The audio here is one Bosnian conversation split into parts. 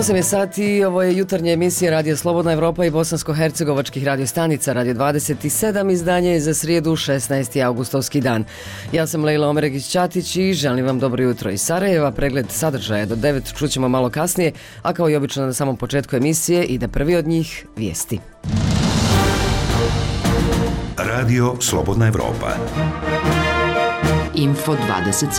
8 je sati, ovo je jutarnja emisija Radio Slobodna Evropa i bosansko-hercegovačkih radiostanica Radio 27, izdanje je za srijedu 16. augustovski dan. Ja sam Lejla Omeregić-Ćatić i želim vam dobro jutro iz Sarajeva. Pregled sadržaja do 9 čućemo malo kasnije, a kao i obično na samom početku emisije ide prvi od njih vijesti. Radio Slobodna Evropa. Info 27.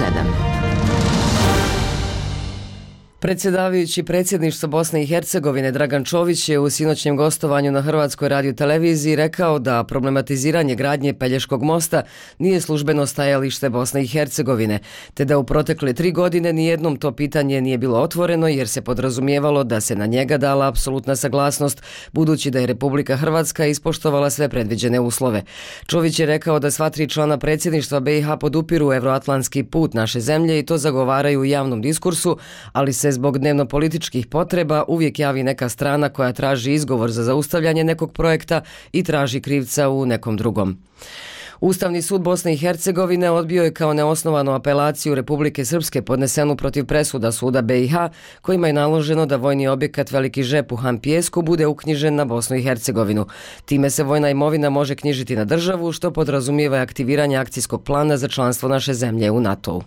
Predsjedavajući predsjedništvo Bosne i Hercegovine Dragan Čović je u sinoćnjem gostovanju na Hrvatskoj radioteleviziji rekao da problematiziranje gradnje Pelješkog mosta nije službeno stajalište Bosne i Hercegovine, te da u protekle 3 godine nijednom to pitanje nije bilo otvoreno jer se podrazumijevalo da se na njega dala apsolutna saglasnost, budući da je Republika Hrvatska ispoštovala sve predviđene uslove. Čović je rekao da sva 3 člana predsjedništva BiH podupiru evroatlantski put naše zemlje i to zagovaraju u javnom diskursu, ali se zbog dnevno-političkih potreba uvijek javi neka strana koja traži izgovor za zaustavljanje nekog projekta i traži krivca u nekom drugom. Ustavni sud Bosne i Hercegovine odbio je kao neosnovanu apelaciju Republike Srpske podnesenu protiv presuda suda BiH, kojima je naloženo da vojni objekat Veliki Žep u Hampijesku bude uknjižen na Bosnu i Hercegovinu. Time se vojna imovina može knjižiti na državu, što podrazumijeva aktiviranje akcijskog plana za članstvo naše zemlje u NATO-u.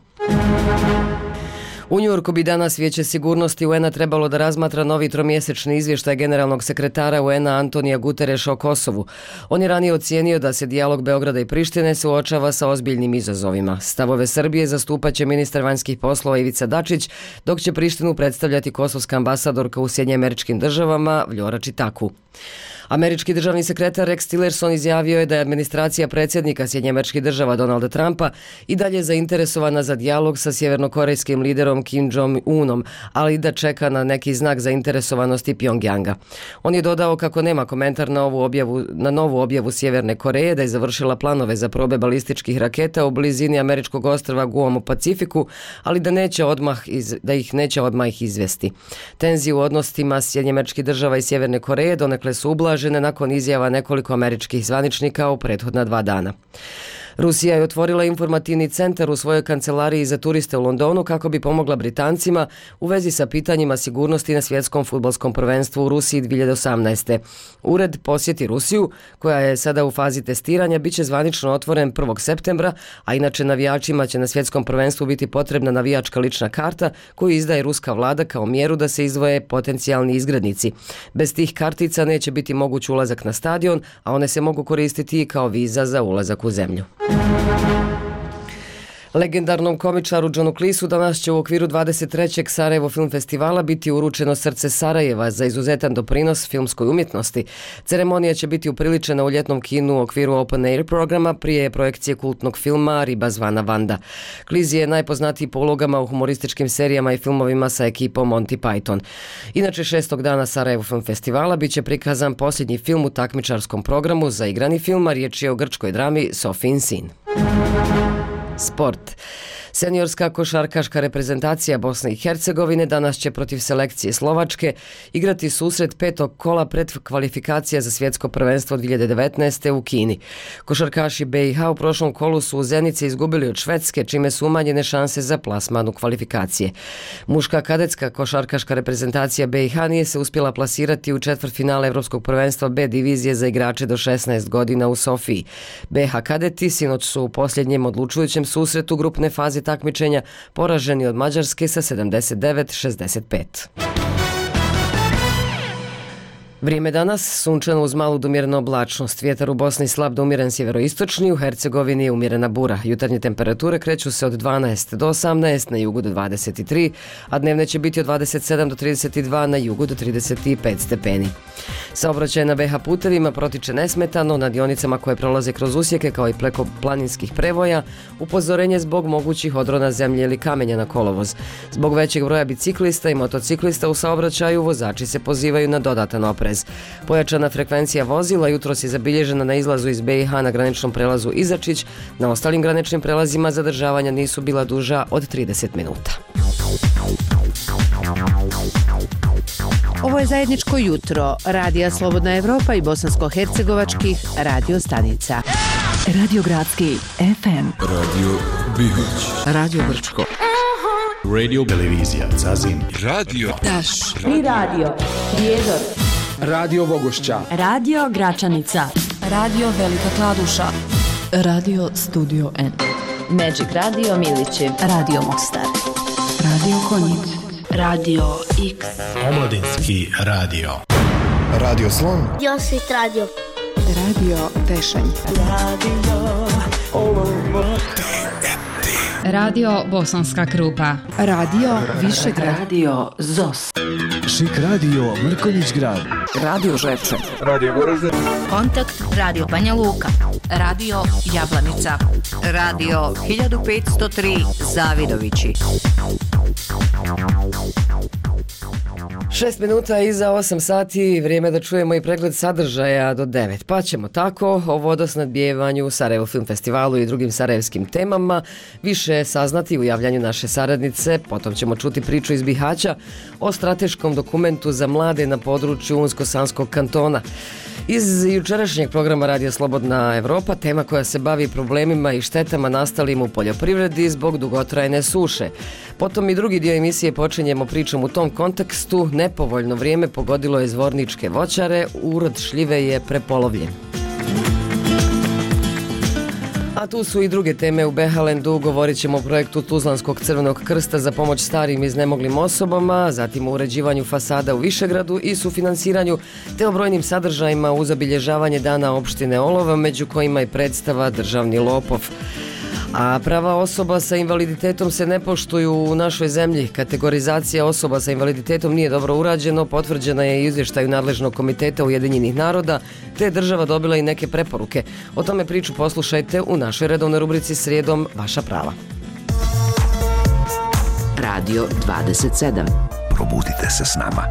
U Njujorku bi danas Vijeće sigurnosti UN-a trebalo da razmatra novi tromjesečni izvještaj generalnog sekretara UN-a Antonija Gutereša o Kosovu. On je ranije ocijenio da se dijalog Beograda i Prištine suočava sa ozbiljnim izazovima. Stavove Srbije zastupat će ministar vanjskih poslova Ivica Dačić, dok će Prištinu predstavljati kosovska ambasadorka u Sjedinjenim Američkim Državama Vljora Čitaku. Američki državni sekretar Rex Tillerson izjavio je da je administracija predsjednika Sjedinjenih Američkih Država Donalda Trumpa i dalje zainteresovana za dijalog sa sjevernokorejskim liderom Kim Jong-unom, ali da čeka na neki znak zainteresovanosti Pjongjanga. On je dodao kako nema komentar na novu objavu Sjeverne Koreje da je završila planove za probe balističkih raketa u blizini američkog ostrva Guam u Pacifiku, ali da ih neće odmah izvesti. Tenzije u odnosima Sjedinjenih Američkih Država i Sjeverne Koreje donekle su ublažene nakon izjava nekoliko američkih zvaničnika u prethodna 2 dana. Rusija je otvorila informativni centar u svojoj kancelariji za turiste u Londonu kako bi pomogla Britancima u vezi sa pitanjima sigurnosti na svjetskom fudbalskom prvenstvu u Rusiji 2018. Ured posjeti Rusiju, koja je sada u fazi testiranja, bit će zvanično otvoren 1. septembra, a inače navijačima će na svjetskom prvenstvu biti potrebna navijačka lična karta koju izdaje ruska vlada kao mjeru da se izdvoje potencijalni izgrednici. Bez tih kartica neće biti moguć ulazak na stadion, a one se mogu koristiti i kao viza za ulazak u zemlju. Legendarnom komičaru Johnu Cleeseu danas će u okviru 23. Sarajevo film festivala biti uručeno Srce Sarajeva za izuzetan doprinos filmskoj umjetnosti. Ceremonija će biti upriličena u ljetnom kinu u okviru Open Air programa prije projekcije kultnog filma Riba zvana Vanda. Cleese je najpoznatiji po ulogama u humorističkim serijama i filmovima sa ekipom Monty Python. Inače, 6. dana Sarajevo film festivala bit će prikazan posljednji film u takmičarskom programu za igrani film, a riječ je o grčkoj drami Sofin sin. Sport. Seniorska košarkaška reprezentacija Bosne i Hercegovine danas će protiv selekcije Slovačke igrati susret 5. kola predkvalifikacija za svjetsko prvenstvo 2019. u Kini. Košarkaši BiH u prošlom kolu su u Zenici izgubili od Švedske, čime su umanjene šanse za plasman u kvalifikacije. Muška kadetska košarkaška reprezentacija BiH nije se uspjela plasirati u četvrtfinale Evropskog prvenstva B divizije za igrače do 16 godina u Sofiji. BiH kadeti sinoć su u posljednjem odlučujućem susretu grupne faze takmičenja poraženi od Mađarske sa 79-65. Vrijeme danas sunčano uz malu do umjerenu oblačnost. Vjetar u Bosni slab do umjeren sjeveroistočni, u Hercegovini je umjerena bura. Jutarnje temperature kreću se od 12 do 18, na jugu do 23, a dnevne će biti od 27 do 32, na jugu do 35 stepeni. Saobraćaj na BiH putevima protiče nesmetano, na dionicama koje prolaze kroz usjeke kao i preko planinskih prevoja, upozorenje zbog mogućih odrona zemlje ili kamenja na kolovoz. Zbog većeg broja biciklista i motociklista u saobraćaju vozači se pozivaju na dodatan oprez. Pojačana frekvencija vozila jutros je zabilježena na izlazu iz BiH na graničnom prelazu Izačić, na ostalim graničnim prelazima zadržavanja nisu bila duža od 30 minuta. Ovo je zajedničko jutro Radija Slobodna Evropa i bosansko-hercegovačkih radio stanica. Radio Gradski FM, Radio Bihać, Radio Brčko, Radio, televizija, Zazin, radio, Taš, i radio, Prijedor, radio Vogošća, radio Gračanica, radio Velika Kladuša, radio Studio N, Magic Radio Milići, radio Mostar, radio Konjic, radio X, Omladinski radio, radio Slon, Josit radio, radio Tešanj, radio Radio Bosanska Krupa, radio Višegrad, Radio ZOS, Šik radio Mrkonjić Grad, Radio Žepče, radio Goražde, Kontakt Radio Banja Luka, radio Jablanica, radio 1503 Zavidovići. 6 minuta iza 8 sati, vrijeme da čujemo i pregled sadržaja do 9. Pa ćemo tako o vodosnadbijevanju, Sarajevo Film Festivalu i drugim sarajevskim temama više saznati u javljanju naše saradnice. Potom ćemo čuti priču iz Bihaća o strateškom dokumentu za mlade na području Unsko-Sanskog kantona. Iz jučerašnjeg programa Radio Slobodna Evropa, tema koja se bavi problemima i štetama nastalim u poljoprivredi zbog dugotrajne suše. Potom i drugi dio emisije počinjemo pričom u tom kontekstu. Nepovoljno vrijeme pogodilo je zvorničke voćare, urod šljive je prepolovljen. A tu su i druge teme u Behalendu, govorit ćemo o projektu Tuzlanskog crvenog krsta za pomoć starim i iznemoglim osobama, zatim o uređivanju fasada u Višegradu i sufinansiranju, te o brojnim sadržajima uz obilježavanje dana opštine Olova, među kojima i predstava Državni lopov. A prava osoba sa invaliditetom se ne poštuju u našoj zemlji. Kategorizacija osoba sa invaliditetom nije dobro urađeno, potvrđena je i izvještaju nadležnog komiteta Ujedinjenih naroda, te je država dobila i neke preporuke. O tome priču poslušajte u našoj redovnoj rubrici Srijedom Vaša prava. Radio 27. Probudite se s nama.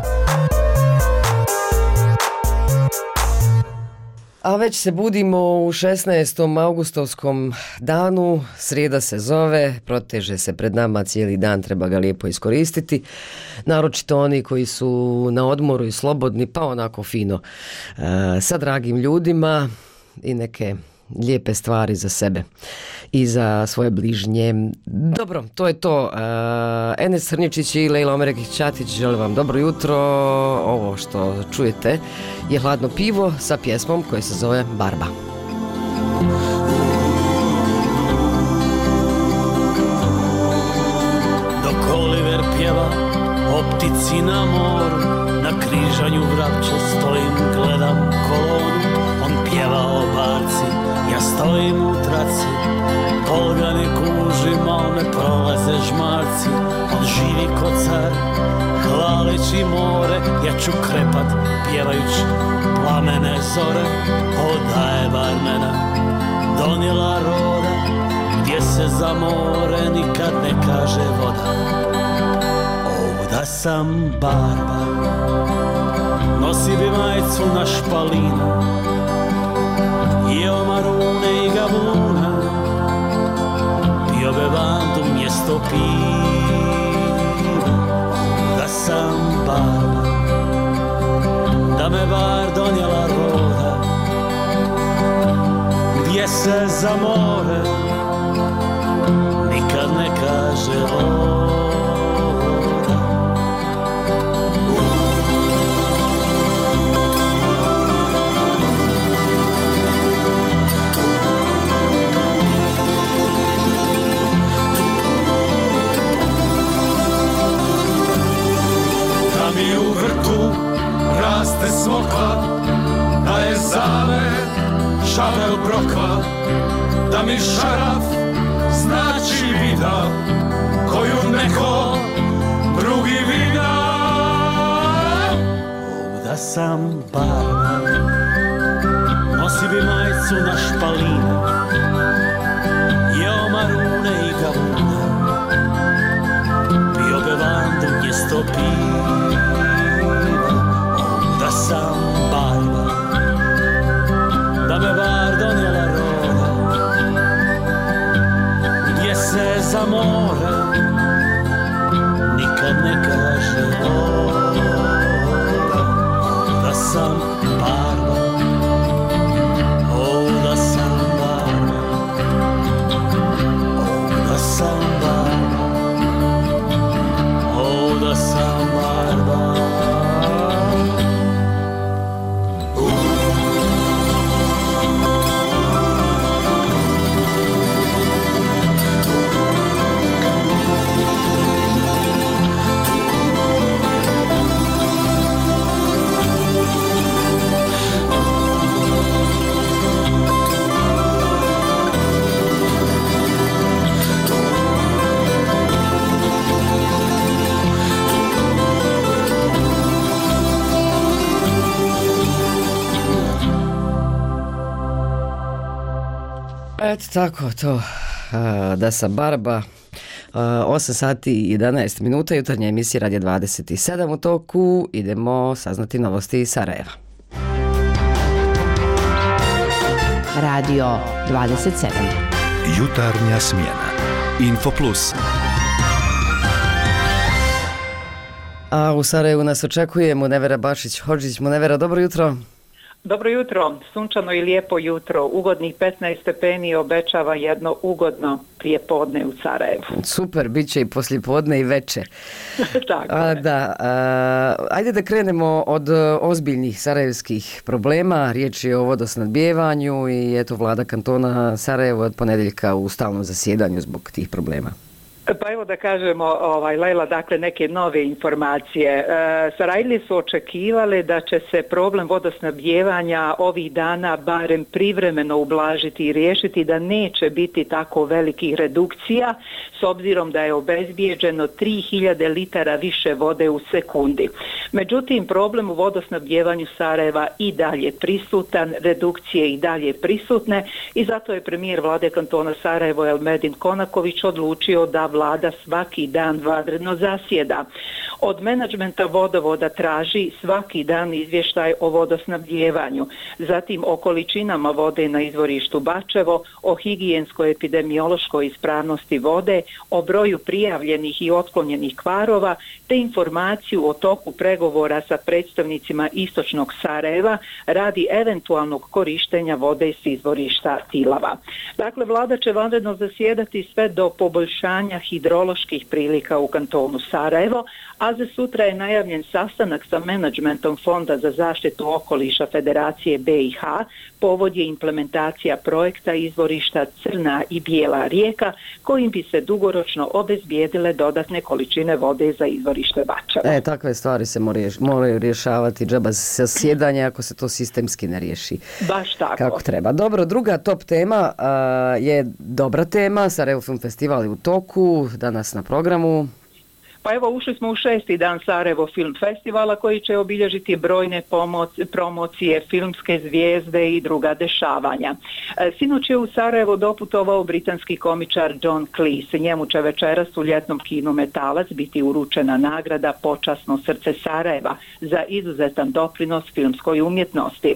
A već se budimo u 16. augustovskom danu, srijeda se zove, proteže se pred nama cijeli dan, treba ga lijepo iskoristiti. Naročito oni koji su na odmoru i slobodni, pa onako fino sa dragim ljudima i neke lijepe stvari za sebe i za svoje bližnje. Dobro, to je to. Enes Hrničić i Lejla Omerekić-Ćatić želim vam dobro jutro. Ovo što čujete je Hladno pivo sa pjesmom koja se zove Barba. Dok Oliver pjeva o ptici na moru, na križanju Vrapče stojim, gledam kolonu. On pjeva o barci, ja stojim u traci, polgani kuži, mal me prolaze žmarci. On živi ko car, hvaleći more, ja ću krepat, pjevajući plamene zore. Oda je barmena, donijela roda, gdje se za more nikad ne kaže voda. Ovuda sam barba, nosi bi majicu na špalinu, jeo marune i gavuna, pio bevandu mjesto piva. Da sam barba, da me bar donijela roda, gdje se za more nikad ne kaže voda. Mi u vrtu raste smokva, da je zavet šavel brokva, da mi šaraf znači vida koju neko drugi vida. Da sam barba, nosi bi majicu na špalinu, jeo marune i gavuna, pio bevandu mjesto piva. Da sam barba, da me bar donijela roda, gdje se za more nikad ne kaže voda. Da sam barba, da sam barba, da sam barba, Eto tako to, da sam Barba. 8 sati i 11 minuta, jutarnja emisija Radija 27 u toku. Idemo saznati novosti iz Sarajeva. Radio 27. Jutarnja smjena. Info Plus. A u Sarajevu nas očekuje Munevera Bašić-Hodžić. Munevera, dobro jutro. Dobro jutro, sunčano i lijepo jutro, ugodnih 15 stepeni obećava jedno ugodno prijepodne u Sarajevu. Super, bit će i poslijepodne i veče. Tako ajde da krenemo od ozbiljnih sarajevskih problema. Riječ je o vodosnabdijevanju i eto vlada kantona Sarajevo od ponedjeljka u stalnom zasjedanju zbog tih problema. Pa evo da kažemo, Lejla, dakle neke nove informacije. Sarajlije su očekivali da će se problem vodosnabdijevanja ovih dana barem privremeno ublažiti i riješiti, da neće biti tako velikih redukcija s obzirom da je obezbijeđeno 3000 litara više vode u sekundi. Međutim, problem u vodosnabdijevanju Sarajeva i dalje prisutan, redukcije i dalje prisutne i zato je premijer vlade kantona Sarajevo Elmedin Konaković odlučio da vlada svaki dan vanredno zasjeda. Od menadžmenta vodovoda traži svaki dan izvještaj o vodosnabdijevanju, zatim o količinama vode na izvorištu Bačevo, o higijensko-epidemiološkoj ispravnosti vode, o broju prijavljenih i otklonjenih kvarova, te informaciju o toku pregovora sa predstavnicima istočnog Sarajeva radi eventualnog korištenja vode iz izvorišta Tilava. Dakle, vlada će vanredno zasjedati sve do poboljšanja hidroloških prilika u kantonu Sarajevo, a za sutra je najavljen sastanak sa menadžmentom Fonda za zaštitu okoliša Federacije BiH. Povod je implementacija projekta izvorišta Crna i Bijela rijeka, kojim bi se dugoročno obezbijedile dodatne količine vode za izvorište Bačevo. Takve stvari se moraju rješavati džaba zasjedanja ako se to sistemski ne riješi. Baš tako. Kako treba. Dobro, druga top tema je dobra tema. Sarajevo Film Festival je u toku, danas na programu. Pa evo, ušli smo u 6. dan Sarajevo Film Festivala koji će obilježiti brojne promocije, filmske zvijezde i druga dešavanja. Sinoć je u Sarajevo doputovao britanski komičar John Cleese. Njemu će večeras u ljetnom kinu Metalac biti uručena nagrada Počasno srce Sarajeva za izuzetan doprinos filmskoj umjetnosti.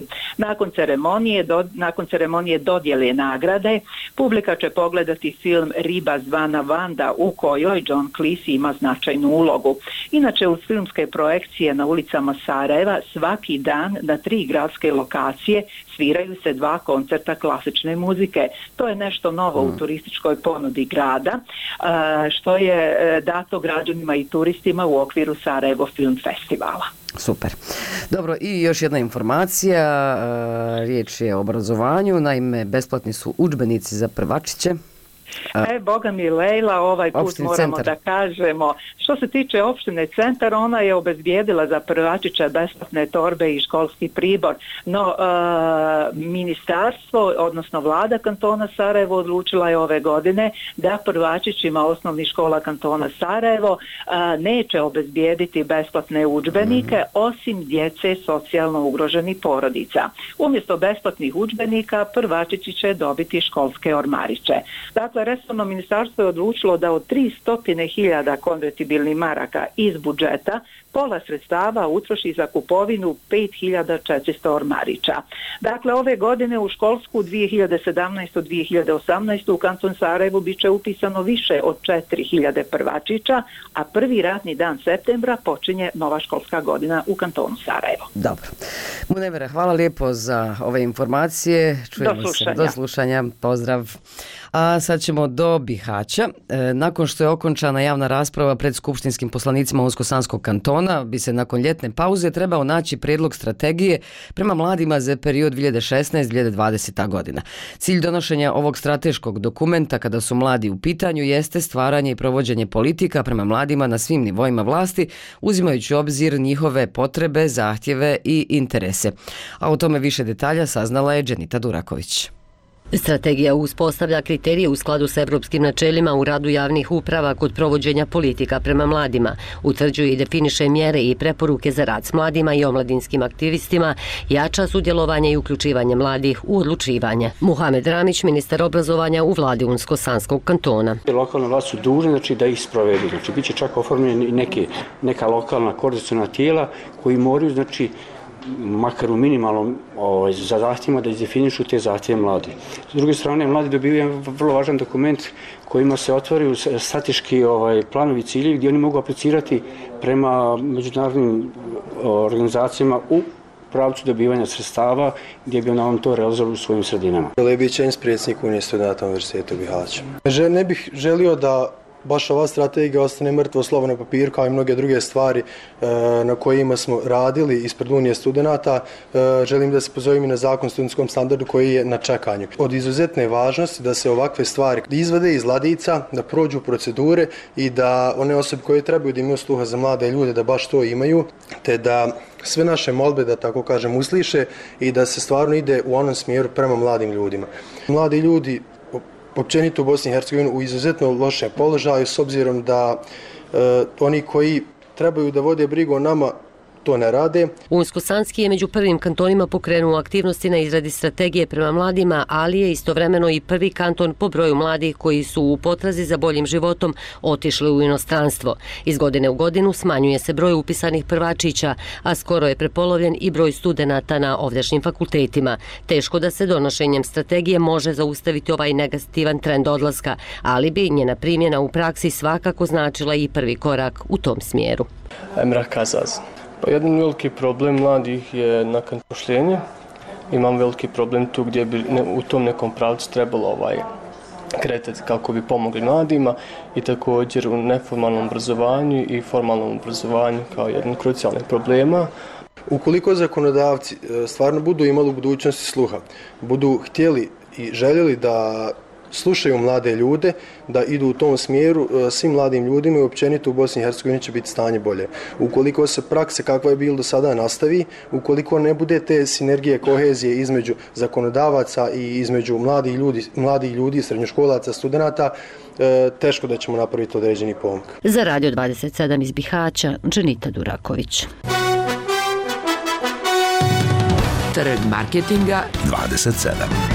Nakon ceremonije dodjele nagrade, publika će pogledati film Riba zvana Vanda u kojoj John Cleese ima značajnu ulogu. Inače, uz filmske projekcije na ulicama Sarajeva svaki dan na 3 gradske lokacije sviraju se 2 koncerta klasične muzike. To je nešto novo u turističkoj ponudi grada, što je dato građanima i turistima u okviru Sarajevo Film Festivala. Super. Dobro, i još jedna informacija, riječ je o obrazovanju, naime besplatni su udžbenici za prvačiće. Boga mi Lejla, ovaj put Opštini moramo Centar. da kažemo. Što se tiče opštine Centar, ona je obezbijedila za prvačića besplatne torbe i školski pribor. No, ministarstvo, odnosno vlada kantona Sarajevo odlučila je ove godine da prvačićima osnovnih škola kantona Sarajevo neće obezbijediti besplatne udžbenike osim djece socijalno ugroženih porodica. Umjesto besplatnih udžbenika prvačići će dobiti školske ormariće. Dakle, resorno ministarstvo je odlučilo da od 300.000 konvertibilnih maraka iz budžeta pola sredstava utroši za kupovinu 5.400 ormarića. Dakle, ove godine u školsku 2017-2018 u kanton Sarajevu bit će upisano više od 4.000 prvačića, a prvi radni dan septembra počinje nova školska godina u kantonu Sarajevo. Dobro. Munevera, hvala lijepo za ove informacije. Čujemo se. Do slušanja. Pozdrav. A sad ćemo do Bihaća. Nakon što je okončana javna rasprava pred skupštinskim poslanicima Unsko-Sanskog kantona, bi se nakon ljetne pauze trebao naći prijedlog strategije prema mladima za period 2016-2020. godina. Cilj donošenja ovog strateškog dokumenta kada su mladi u pitanju jeste stvaranje i provođenje politika prema mladima na svim nivoima vlasti, uzimajući u obzir njihove potrebe, zahtjeve i interese. A o tome više detalja saznala je Dženita Duraković. Strategija uspostavlja kriterije u skladu s evropskim načelima u radu javnih uprava kod provođenja politika prema mladima, utvrđuje i definiše mjere i preporuke za rad s mladima i omladinskim aktivistima, jača sudjelovanje i uključivanje mladih u odlučivanje. Muhamed Ramić, ministar obrazovanja u vladi Unsko-Sanskog kantona. Lokalne vlasti su dužne da ih sprovedu. Bit će čak oformljeni neka lokalna koordinaciona tijela koji moraju makar u minimalnom za zahtjevima da izdefinišu te zahtjeve mladi. S druge strane, mladi dobiju jedan vrlo važan dokument kojima se otvaraju strateški planovi i ciljevi gdje oni mogu aplicirati prema međunarodnim organizacijama u pravcu dobivanja sredstava gdje bi on to realizovali u svojim sredinama. Lebić je predsjednik Unije studenta Univerziteta u Bihaću. Ne bih želio da baš ova strategija ostane mrtvo slovo na papiru kao i mnoge druge stvari na kojima smo radili ispred Unije studenata. Želim da se pozovem i na zakon o studentskom standardu koji je na čekanju. Od izuzetne važnosti da se ovakve stvari izvade iz ladica, da prođu procedure i da one osobe koje trebaju da imaju sluha za mlade ljude da baš to imaju, te da sve naše molbe, da tako kažem, usliše i da se stvarno ide u onom smjeru prema mladim ljudima. Mladi ljudi općenito u Bosni i Hercegovini u izuzetno lošem položaju s obzirom da oni koji trebaju da vode brigu o nama to ne rade. Unsko-Sanski je među prvim kantonima pokrenuo aktivnosti na izradi strategije prema mladima, ali je istovremeno i prvi kanton po broju mladih koji su u potrazi za boljim životom otišli u inostranstvo. Iz godine u godinu smanjuje se broj upisanih prvačića, a skoro je prepolovljen i broj studenata na ovdašnjim fakultetima. Teško da se donošenjem strategije može zaustaviti ovaj negativan trend odlaska, ali bi njena primjena u praksi svakako značila i prvi korak u tom smjeru. Emrah Kazaz. Jedan veliki problem mladih je nakon pošljenja. Imam veliki problem tu gdje bi u tom nekom pravcu trebalo kretati kako bi pomogli mladima i također u neformalnom obrazovanju i formalnom obrazovanju kao jedan krucijalnih problema. Ukoliko zakonodavci stvarno budu imali u budućnosti sluha, budu htjeli i željeli da slušaju mlade ljude, da idu u tom smjeru, svim mladim ljudima i općenito u Bosni i Hercegovini će biti stanje bolje. Ukoliko se praksa kakva je bilo do sada nastavi, ukoliko ne bude te sinergije, kohezije između zakonodavaca i između mladih ljudi, srednjoškolaca, studenata, teško da ćemo napraviti određeni pomak. Za Radio 27 iz Bihaća, Dženita Duraković. Trg marketinga 27.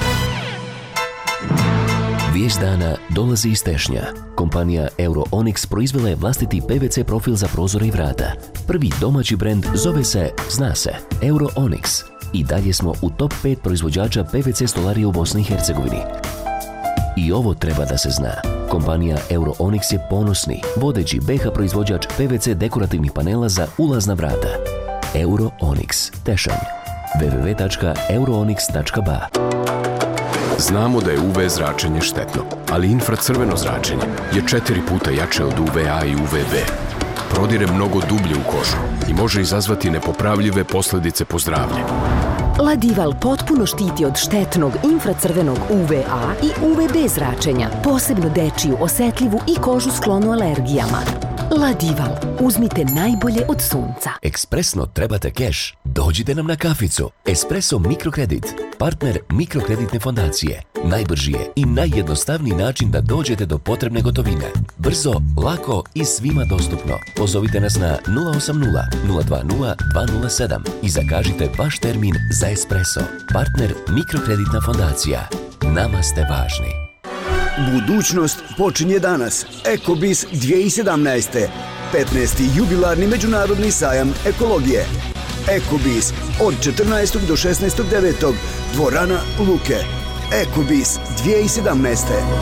Vijest dana dolazi iz Tešnja. Kompanija Euro-Onyx proizvela je vlastiti PVC profil za prozore i vrata. Prvi domaći brend zove se, zna se, Euro-Onyx. I dalje smo u top 5 proizvođača PVC stolarije u Bosni i Hercegovini. I ovo treba da se zna. Kompanija Euro-Onyx je ponosni, vodeći BiH proizvođač PVC dekorativnih panela za ulazna vrata. Euro-Onyx, Tešanj. www.euroonyx.ba. Znamo da je UV zračenje štetno, ali infracrveno zračenje je 4 puta jače od UVA i UVB. Prodire mnogo dublje u kožu i može izazvati nepopravljive posljedice po zdravlje. Ladival potpuno štiti od štetnog infracrvenog UVA i UVB zračenja, posebno dečiju, osetljivu i kožu sklonu alergijama. Ladival, uzmite najbolje od sunca. Ekspresno trebate keš? Dođite nam na kaficu. Espresso Mikrokredit, partner mikrokreditne fondacije. Najbrži je i najjednostavniji način da dođete do potrebne gotovine. Brzo, lako i svima dostupno. Pozovite nas na 080 020 207 i zakažite vaš termin za espresso. Partner mikrokreditna fondacija. Nama ste važni. Budućnost počinje danas. Ekobis 2017. 15. jubilarni međunarodni sajam ekologije. Ekobis od 14. do 16.9. Dvorana Luke. Ekobis 2017.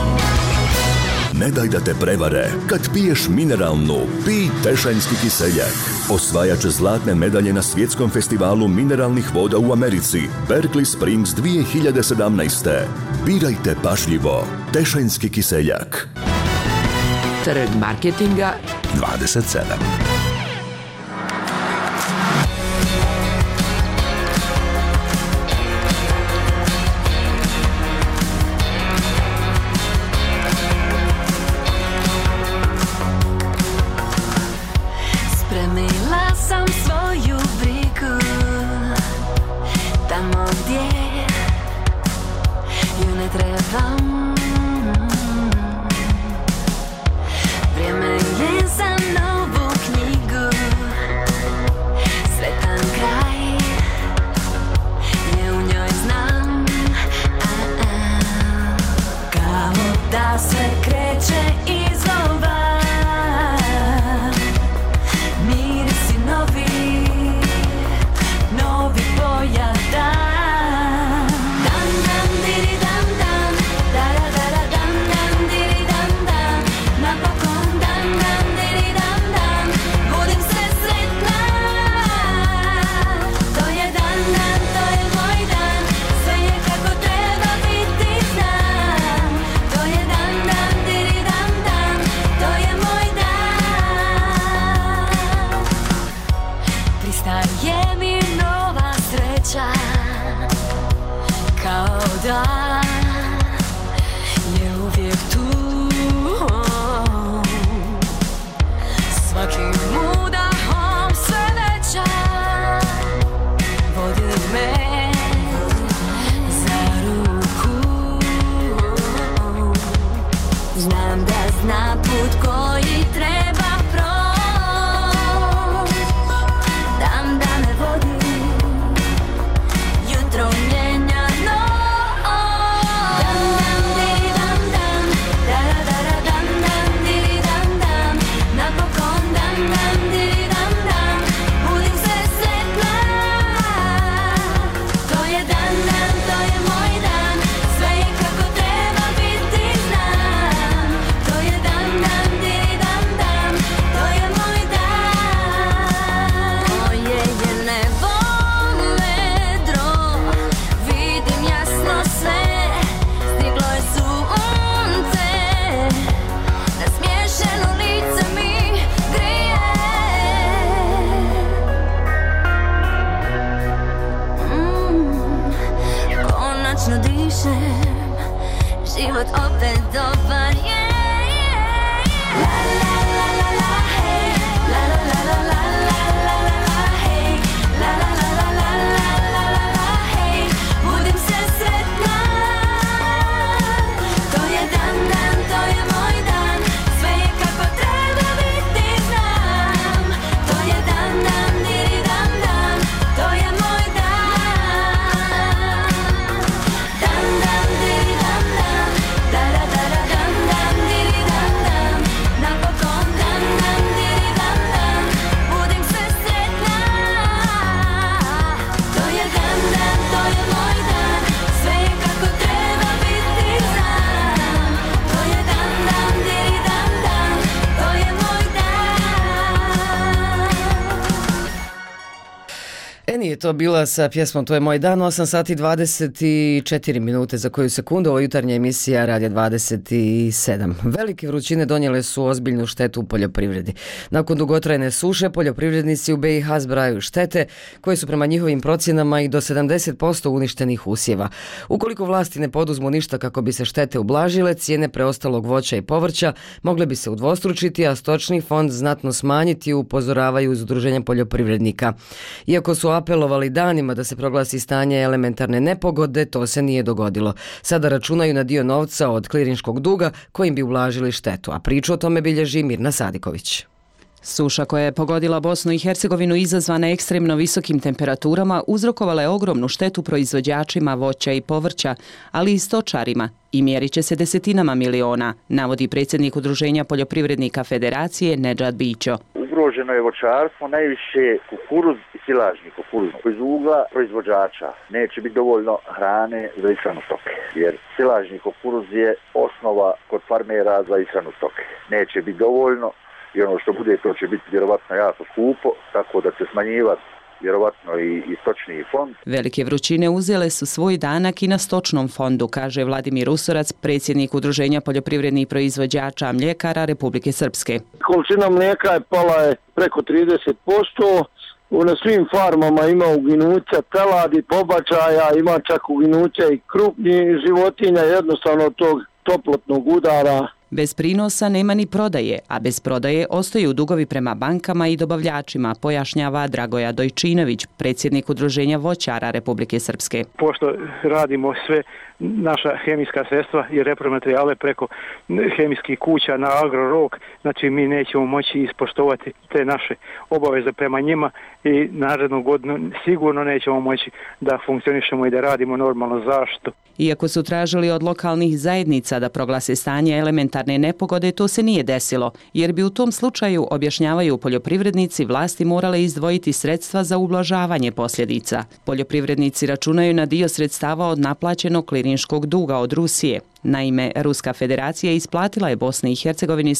Ne daj da te prevare. Kad piješ mineralnu, pij Tešanjski kiseljak. Osvajač zlatne medalje na svjetskom festivalu mineralnih voda u Americi, Berkeley Springs 2017. Birajte pažljivo. Tešanjski kiseljak. Trg marketinga 27. Ne treba znam. Vrijeme je za novu knjigu, sretan kraj je u njoj znam. Kao da sve kreće izova, mirisi novi, novi boja dan. Dan dan diri dan dan, dara dara dan dan diri dan dan. Napokon dan dan diri dan dan, budim se sretna. To je dan dan, to je moj dan, sve je kako treba biti znam. To je dan dan diri dan dan, to je moj dan. Pristaje mi nova sreća, kao da je uvijek tu. Svakim udahom sve veća, vodi me za ruku. Znam da zna put koji treba proći, dan da me vodi, jutro mijenja noć. Dan dan diri dan dan, dara dara dan dan diri dan dan. Napokon dan dan diri dan dan, budim se sretna. To je dan dan, to je moj dan, sve je kako treba biti znam. To je dan dan diri dan dan, to je moj dan. Moje je nebo vedro, vidim jasno sve, stiglo je sunce, nasmiješeno lice mi grije. Konačno dišem, život opet dobar je. La la la la la hej, la la la la la la la la hej, la la la la la la la la hej, budim se sretna. To je dan dan, to je moj dan, sve je kako treba biti znam. To je dan dan, diri dan dan, to je moj dan. Dan dan, diri dan dan, dara dara dan dan, diri dan dan. Napokon dan dan, diri dan dan, budim se sretna. To je dan dan, to je moj dan, sve je kako treba biti znam. To je dan dan, diri dan dan, to je moj dan. Eni je to bila sa pjesmom To je moj dan, 8 sati 24 minute za koju sekundu, ovo jutarnja emisija Radija 27. Velike vrućine donijele su ozbiljnu štetu u poljoprivredi. Nakon dugotrajne suše, poljoprivrednici u BiH zbrajaju štete koje su prema njihovim procjenama i do 70% uništenih usjeva. Ukoliko vlasti ne poduzmu ništa kako bi se štete ublažile, cijene preostalog voća i povrća mogle bi se udvostručiti, a stočni fond znatno smanjiti, upozoravaju udruženja poljoprivrednika. Iako su apelovali danima da se proglasi stanje elementarne nepogode, to se nije dogodilo. Sada računaju na dio novca od klirinškog duga kojim bi ublažili štetu, a priču o tome bilježi Mirna Sadiković. Suša koja je pogodila Bosnu i Hercegovinu izazvana ekstremno visokim temperaturama uzrokovala je ogromnu štetu proizvođačima voća i povrća, ali i stočarima, i mjerit će se desetinama miliona, navodi predsjednik Udruženja poljoprivrednika Federacije Nedžad Bićo. Ugroženo je voćarstvo, najviše kukuruz i silažni kukuruz. Iz ugla proizvođača neće biti dovoljno hrane za ishranu stoke, jer silažni kukuruz je osnova kod farmera za ishranu stoke. Neće biti dovoljno i ono što bude, to će biti vjerovatno jako skupo, tako da će smanjivati vjerovatno i stočni fond. Velike vrućine uzele su svoj danak i na stočnom fondu, kaže Vladimir Usorac, predsjednik Udruženja poljoprivrednih proizvođača mljekara Republike Srpske. Količina mlijeka je pala preko 30%. Na svim farmama ima uginuća teladi, pobačaja, ima čak uginuća i krupnih životinja, jednostavno tog toplotnog udara Bez prinosa nema ni prodaje, a bez prodaje ostaju dugovi prema bankama i dobavljačima, pojašnjava Dragoja Dojčinović, predsjednik Udruženja voćara Republike Srpske. Pošto radimo sve naša hemijska sredstva i repromaterijale preko hemijskih kuća na Agrorok, znači mi nećemo moći ispoštovati te naše obaveze prema njima i narednu godinu sigurno nećemo moći da funkcionišemo i da radimo normalno. Zašto? Iako su tražili od lokalnih zajednica da proglase stanje elementarne nepogode, to se nije desilo, jer bi u tom slučaju, objašnjavaju poljoprivrednici, vlasti morale izdvojiti sredstva za ublažavanje posljedica. Poljoprivrednici računaju na dio sredstava od naplaćenog klirinškog duga od Rusije. Naime, Ruska federacija isplatila je Bosni i Hercegovini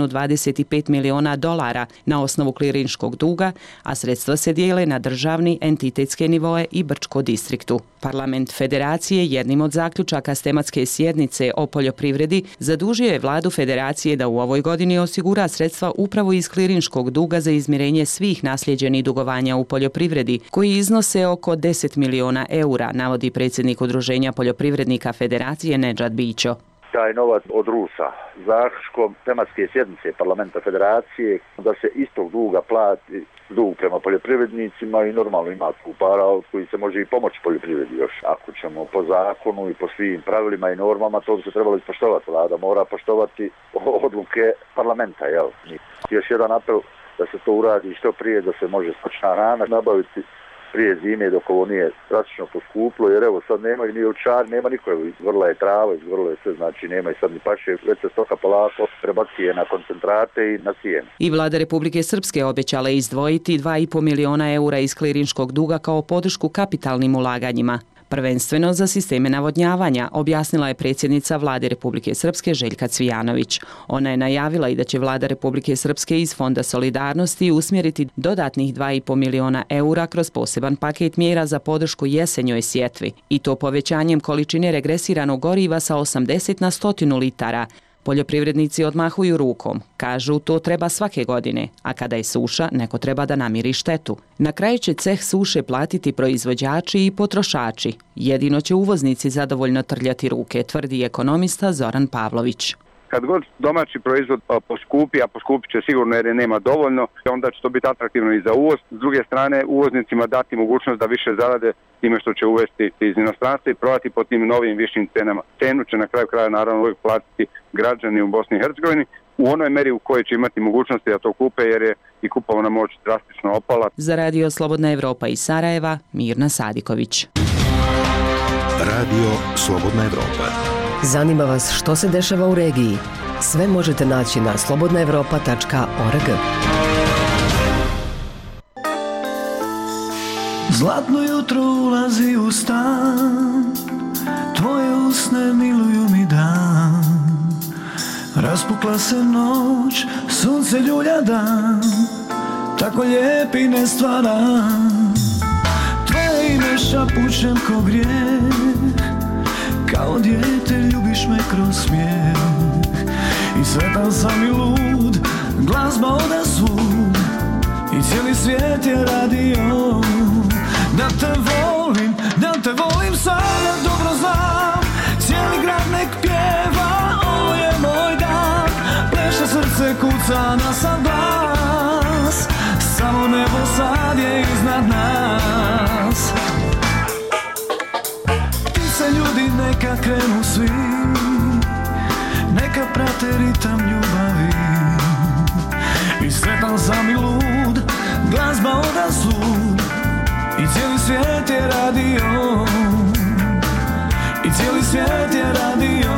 $125 miliona na osnovu klirinškog duga, a sredstva se dijele na državni, entitetske nivoe i Brčko distriktu. Parlament federacije jednim od zaključaka s tematske sjednice o poljoprivredi zadužio je vladu federacije da u ovoj godini osigura sredstva upravo iz klirinškog duga za izmirenje svih nasljeđenih dugovanja u poljoprivredi, koji iznose oko 10 miliona eura, navodi predsjednik Udruženja poljoprivrednika federacije Nedžad Bić. Taj novac od Rusa zaključkom tematske sjednice Parlamenta federacije da se istog duga plati dug prema poljoprivrednicima i normalno ima tu para od koji se može i pomoći poljoprivredi još. Ako ćemo po zakonu i po svim pravilima i normama, to bi se trebalo ispoštovati. Vlada mora poštovati odluke parlamenta. Jel? Još jedan apel da se to uradi što prije, da se može stočna hrana nabaviti prije zime dok ovo nije drastično poskuplo, jer evo sad nema ni ovčar, nema niko, izgorila je trava, izgorilo je sve, znači nema i sad ni paše, već se stoka polako prebacuje na koncentrate i na cijenu. I vlada Republike Srpske obećala izdvojiti 2,5 miliona eura iz klirinškog duga kao podršku kapitalnim ulaganjima. Prvenstveno za sisteme navodnjavanja, objasnila je predsjednica vlade Republike Srpske Željka Cvijanović. Ona je najavila i da će vlada Republike Srpske iz Fonda solidarnosti usmjeriti dodatnih 2,5 miliona eura kroz poseban paket mjera za podršku jesenjoj sjetvi, i to povećanjem količine regresiranog goriva sa 80 na 100 litara. Poljoprivrednici odmahuju rukom, kažu to treba svake godine, a kada je suša, neko treba da namiri štetu. Na kraju će ceh suše platiti proizvođači i potrošači. Jedino će uvoznici zadovoljno trljati ruke, tvrdi ekonomista Zoran Pavlović. Kad god domaći proizvod poskupi, a poskupit će sigurno jer je nema dovoljno, onda će to biti atraktivno i za uvoz. S druge strane, uvoznicima dati mogućnost da više zarade time što će uvesti iz inostranstva i prodati po tim novim višim cenama. Cenu će na kraju kraja naravno uvijek platiti građani u Bosni i Hercegovini u onoj meri u kojoj će imati mogućnosti da to kupe, jer je i kupovna moć drastično opala. Za Radio Slobodna Evropa iz Sarajeva, Mirna Sadiković. Radio Slobodna Evropa. Zanima vas što se dešava u regiji? Sve možete naći na slobodnaevropa.org. Zlatno jutro ulazi u stan, tvoje usne miluju mi dan. Raspukla se noć, sunce ljulja dan, tako lijepi ne stvaram. Tvoje ime šapućem ko grijeh, kao dijete ljubiš me kroz smijeh. I sretan sam i lud, glazba oda svud, i cijeli svijet je radio. Da te volim sada dobro znam, cijeli grad nek pjeva, ovo je moj dan. Pleše srce, kuca na sam glas, samo nebo sad je iznad nas. Se ljudi neka krenu svi, neka prate ritam ljubavi. I sretan sam i lud, glazba oda svud, i cijeli svijet je radio. I cijeli svijet je radio.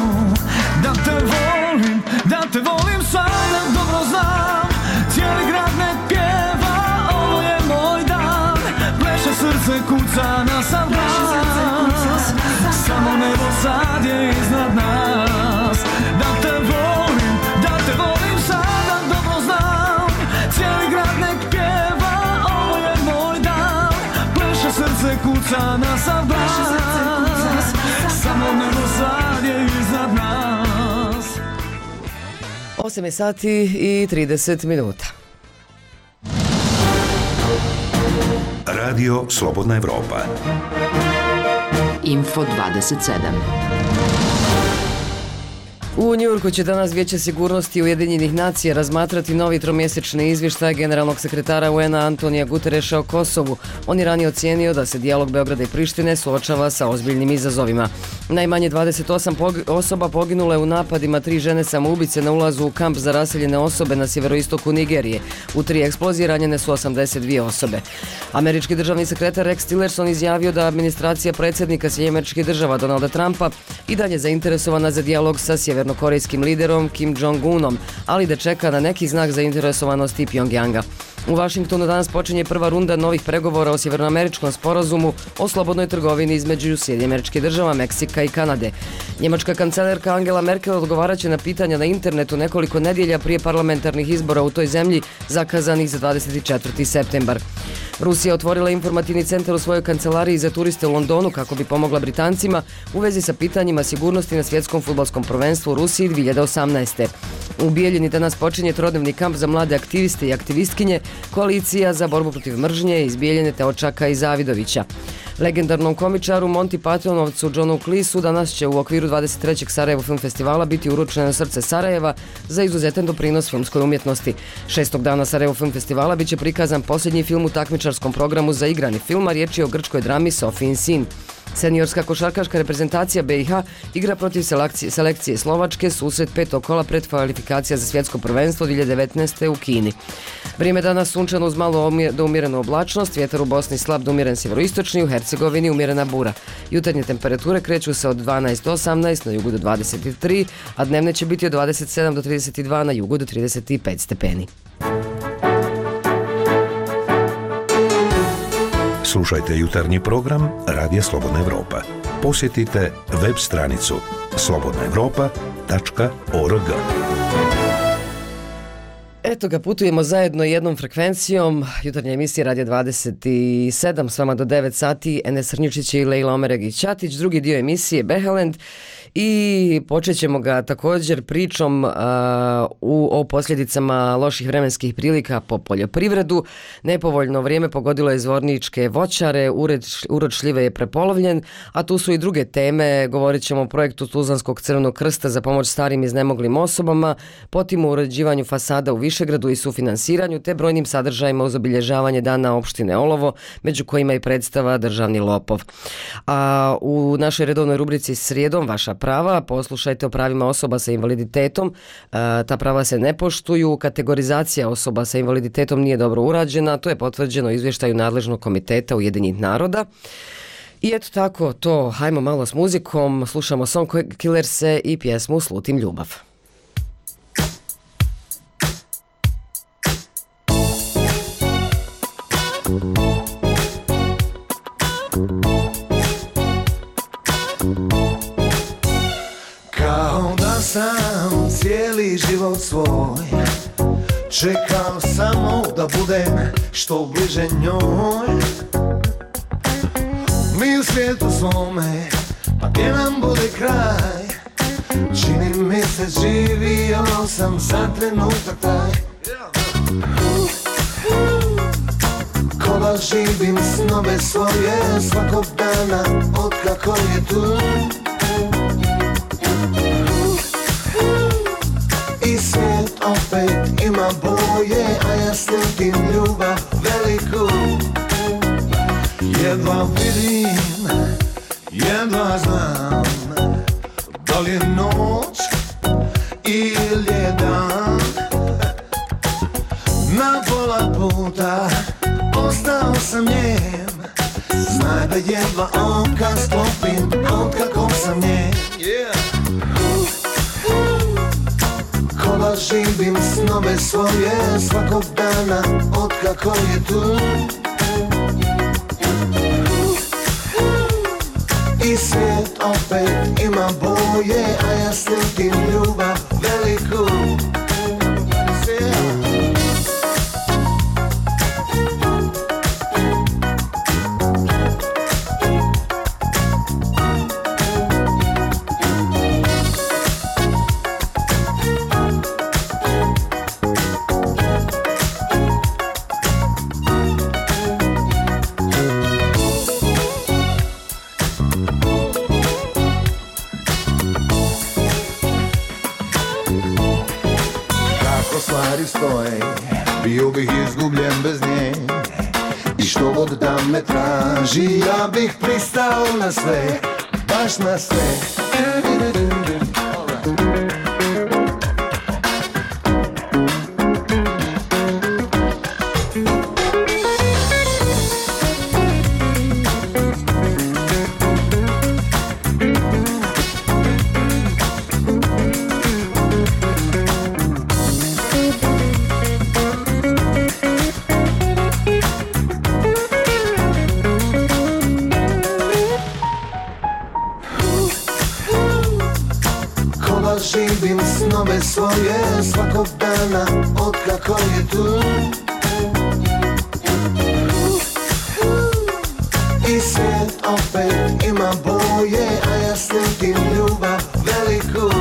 Da te volim sada dobro znam, cijeli grad nek pjeva, ovo je moj dan. Pleše srce, kuca na sam glas, samo nebo sad je iznad nas. Da te volim sada dobro znam, cijeli grad nek pjeva, ovo je moj dan. Pleše srce, kuca na sam glas, samo nebo sad je iznad nas. 8 je sati i 30 minuta. Radio Slobodna Evropa. Info 27. U Njujorku će danas Vijeće sigurnosti Ujedinjenih nacija razmatrati novi tromjesečni izvještaj generalnog sekretara UN-a Antonija Gutereša o Kosovu. On je ranije ocijenio da se dijalog Beograda i Prištine suočava sa ozbiljnim izazovima. Najmanje 28 osoba poginule u napadima 3 žene samoubice na ulazu u kamp za raseljene osobe na sjeveroistoku Nigerije. U 3 eksplozije ranjene su 82 osobe. Američki državni sekretar Rex Tillerson izjavio da administracija predsjednika Sjedinjenih Država Donalda Trumpa i dalje zainteresovana za dijalog sa sjevernokorejskim liderom Kim Jong-unom, ali da čeka na neki znak zainteresovanosti Pjongjanga. U Vašingtonu danas počinje prva runda novih pregovora o sjevernoameričkom sporazumu o slobodnoj trgovini između Sjedinjenih Država, Meksika i Kanade. Njemačka kancelarka Angela Merkel odgovarat će na pitanja na internetu nekoliko nedjelja prije parlamentarnih izbora u toj zemlji zakazanih za 24. septembar. Rusija otvorila informativni centar u svojoj kancelariji za turiste u Londonu kako bi pomogla Britancima u vezi sa pitanjima sigurnosti na svjetskom fudbalskom prvenstvu u Rusiji 2018. U Bijeljini danas počinje trodnevni kamp za mlade aktiviste i aktivistkinje, koalicija za borbu protiv mržnje iz Bijeljine, Teočaka i Zavidovića. Legendarnom komičaru Monty Pythonovcu Johnu Cleesu danas će u okviru 23. Sarajevo Film Festivala biti uručeno Srce Sarajeva za izuzetan doprinos filmskoj umjetnosti. 6. dana Sarajevo Film Festivala bit će prikazan posljednji film u takmičarskom programu za igrani film, a riječ je o grčkoj drami Sofijin sin. Seniorska košarkaška reprezentacija BiH igra protiv selekcije Slovačke susret 5. kola predkvalifikacija za svjetsko prvenstvo 2019. u Kini. Vrijeme danas sunčano uz malo do umjerenu oblačnost, vjetar u Bosni slab do umjeren sjeveroistočni, u Hercegovini umjerena bura. Jutarnje temperature kreću se od 12 do 18, na jugu do 23, a dnevne će biti od 27 do 32, na jugu do 35 stepeni. Slušajte jutarnji program Radija Slobodna Evropa. Posjetite web stranicu slobodnaevropa.org. Eto ga, putujemo zajedno jednom frekvencijom. Jutarnja emisija Radija 27, s vama do 9 sati. Enes Srnjučić i Lejla Omeregić-Ćatić. Drugi dio emisije Behelend. I počet ćemo ga također pričom o posljedicama loših vremenskih prilika po poljoprivredu. Nepovoljno vrijeme pogodilo je zvorničke voćare, urod šljive je prepolovljen, a tu su i druge teme. Govorit ćemo o projektu Tuzlanskog Crvenog krsta za pomoć starim iznemoglim osobama, potim o uređivanju fasada u Višegradu i sufinansiranju, te brojnim sadržajima uz obilježavanje dana opštine Olovo, među kojima i predstava Državni lopov. A u našoj redovnoj rubrici Srijedom vaša prava, poslušajte o pravima osoba sa invaliditetom. Ta prava se ne poštuju, kategorizacija osoba sa invaliditetom nije dobro urađena, to je potvrđeno u izvještaju nadležnog komiteta Ujedinjenih naroda. I eto tako, to, hajmo malo s muzikom, slušamo Song Killerse i pjesmu Slutim ljubav. Sam cijeli život svoj čekao samo da budem što bliže njoj. Mi u svijetu svome, pa gdje nam bude kraj, čini mi se živio sam za trenutak taj. Ko da živim snove svoje svakog dana otkako je tu. I svijet opet ima boje, a ja slutim ljubav veliku. Jedva vidim, jedva znam, da li je noć ili je dan. Na pola puta ostao sam njem, znaj da jedva oka sklopim otkako sam njem. Ko da živim snove svoje svakog dana otkako je tu. I svijet opet ima boje, a ja slutim ljubav veliku. stvari stoje, bio bih izgubljen bez nje. I što god da me traži, ja bih pristao na sve, baš na sve. Živim snove svoje svakog dana otkako je tu. I svijet opet ima boje, a ja slutim ljubav veliku.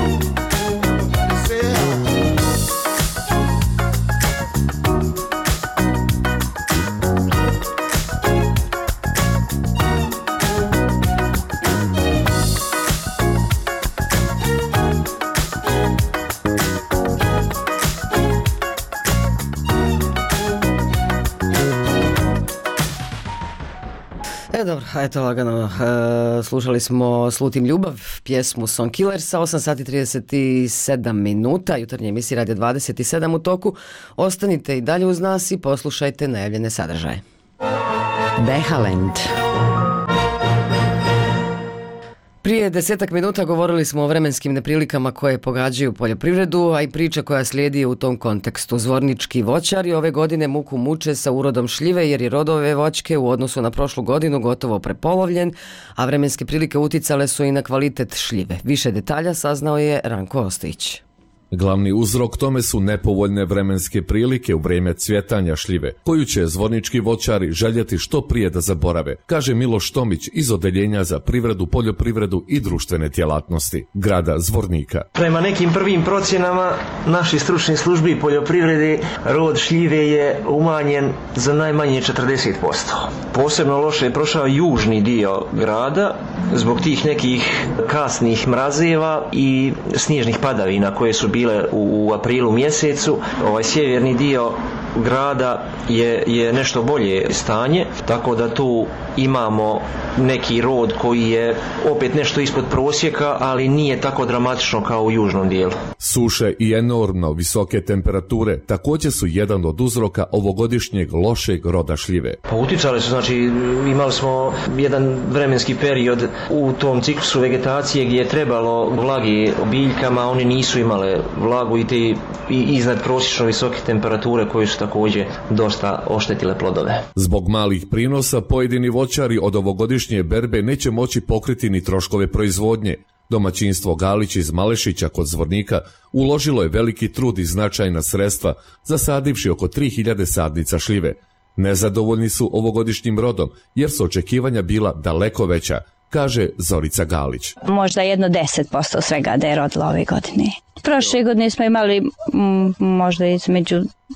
Dobro, eto lagano, slušali smo Slutim ljubav, pjesmu Song Killersa, 8 sati 37 minuta, jutarnje emisije Radio 27 u toku. Ostanite i dalje uz nas i poslušajte najavljene sadržaje. Behalend. Prije 10 minuta govorili smo o vremenskim neprilikama koje pogađaju poljoprivredu, a i priča koja slijedi u tom kontekstu. Zvornički voćari ove godine muku muče sa urodom šljive jer je rod ove voćke u odnosu na prošlu godinu gotovo prepolovljen, a vremenske prilike uticale su i na kvalitet šljive. Više detalja saznao je Ranko Ostojić. Glavni uzrok tome su nepovoljne vremenske prilike u vrijeme cvjetanja šljive, koju će zvornički voćari željeti što prije da zaborave, kaže Miloš Tomić iz Odeljenja za privredu, poljoprivredu i društvene djelatnosti grada Zvornika. Prema nekim prvim procjenama naših stručnih službi poljoprivrede rod šljive je umanjen za najmanje 40%. Posebno loše je prošao južni dio grada zbog tih nekih kasnih mrazeva i snježnih padavina koje su bile u aprilu mjesecu. Ovaj sjeverni dio grada je nešto bolje stanje, tako da tu imamo neki rod koji je opet nešto ispod prosjeka, ali nije tako dramatično kao u južnom dijelu. Suše i enormno visoke temperature također su jedan od uzroka ovogodišnjeg lošeg roda šljive. Pa uticali su, znači imali smo jedan vremenski period u tom ciklusu vegetacije gdje je trebalo vlage biljkama, oni nisu imale vlagu i te iznad prosječno visoke temperature koje su također dosta oštetile plodove. Zbog malih prinosa pojedini voćari od ovogodišnje berbe neće moći pokriti ni troškove proizvodnje. Domaćinstvo Galić iz Malešića kod Zvornika uložilo je veliki trud i značajna sredstva, zasadivši oko 3000 sadnica šljive. Nezadovoljni su ovogodišnjim rodom jer su očekivanja bila daleko veća, kaže Zorica Galić. Možda 10% svega da je rodilo ove godine. Prošle godine smo imali možda između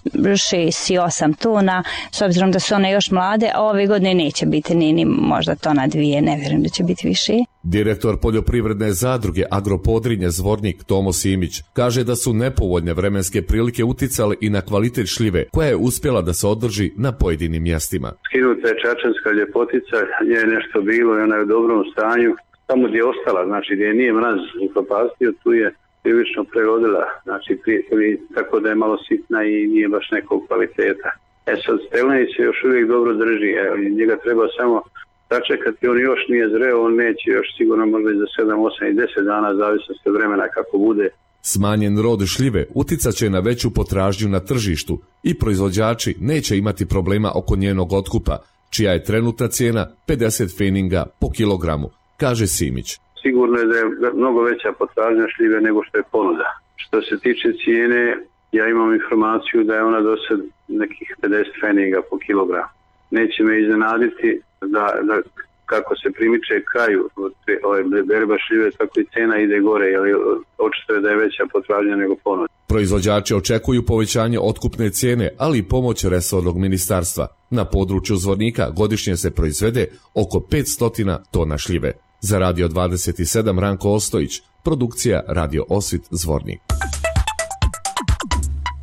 6 i 8 tona, s obzirom da su one još mlade, a ove godine neće biti ni možda tona 2, ne vjerujem da će biti više. Direktor poljoprivredne zadruge Agropodrinje Zvornik Tomo Simić kaže da su nepovoljne vremenske prilike uticale i na kvalitet šljive, koja je uspjela da se održi na pojedinim mjestima. Skinuta je čačanska ljepotica, nje je nešto bilo i ona je u dobrom stanju. Tamo gdje je ostala, znači gdje nije mraz upropastio, tu je prilično prerodila, znači tako da je malo sitna i nije baš nekog kvaliteta. Sad stelneć se još uvijek dobro drži, njega treba samo sačekati, on još nije zreo, on neće još sigurno možda i za 7, 8 i 10 dana, zavisnosti od vremena kako bude. Smanjen rod šljive uticat će na veću potražnju na tržištu i proizvođači neće imati problema oko njenog otkupa, čija je trenutna cijena 50 feninga po kilogramu, kaže Simić. Sigurno je da je mnogo veća potražnja šljive nego što je ponuda. Što se tiče cijene, ja imam informaciju da je ona do sad nekih 50 feninga po kilogramu. Neće me iznenaditi da kako se primiče kraju berba šljive, tako i cena ide gore, jer očito je da je veća potražnja nego ponuda. Proizvođači očekuju povećanje otkupne cijene, ali i pomoć resornog ministarstva. Na području Zvornika godišnje se proizvede oko 500 tona šljive. Za Radio 27 Ranko Ostojić, produkcija Radio Osvit Zvornik.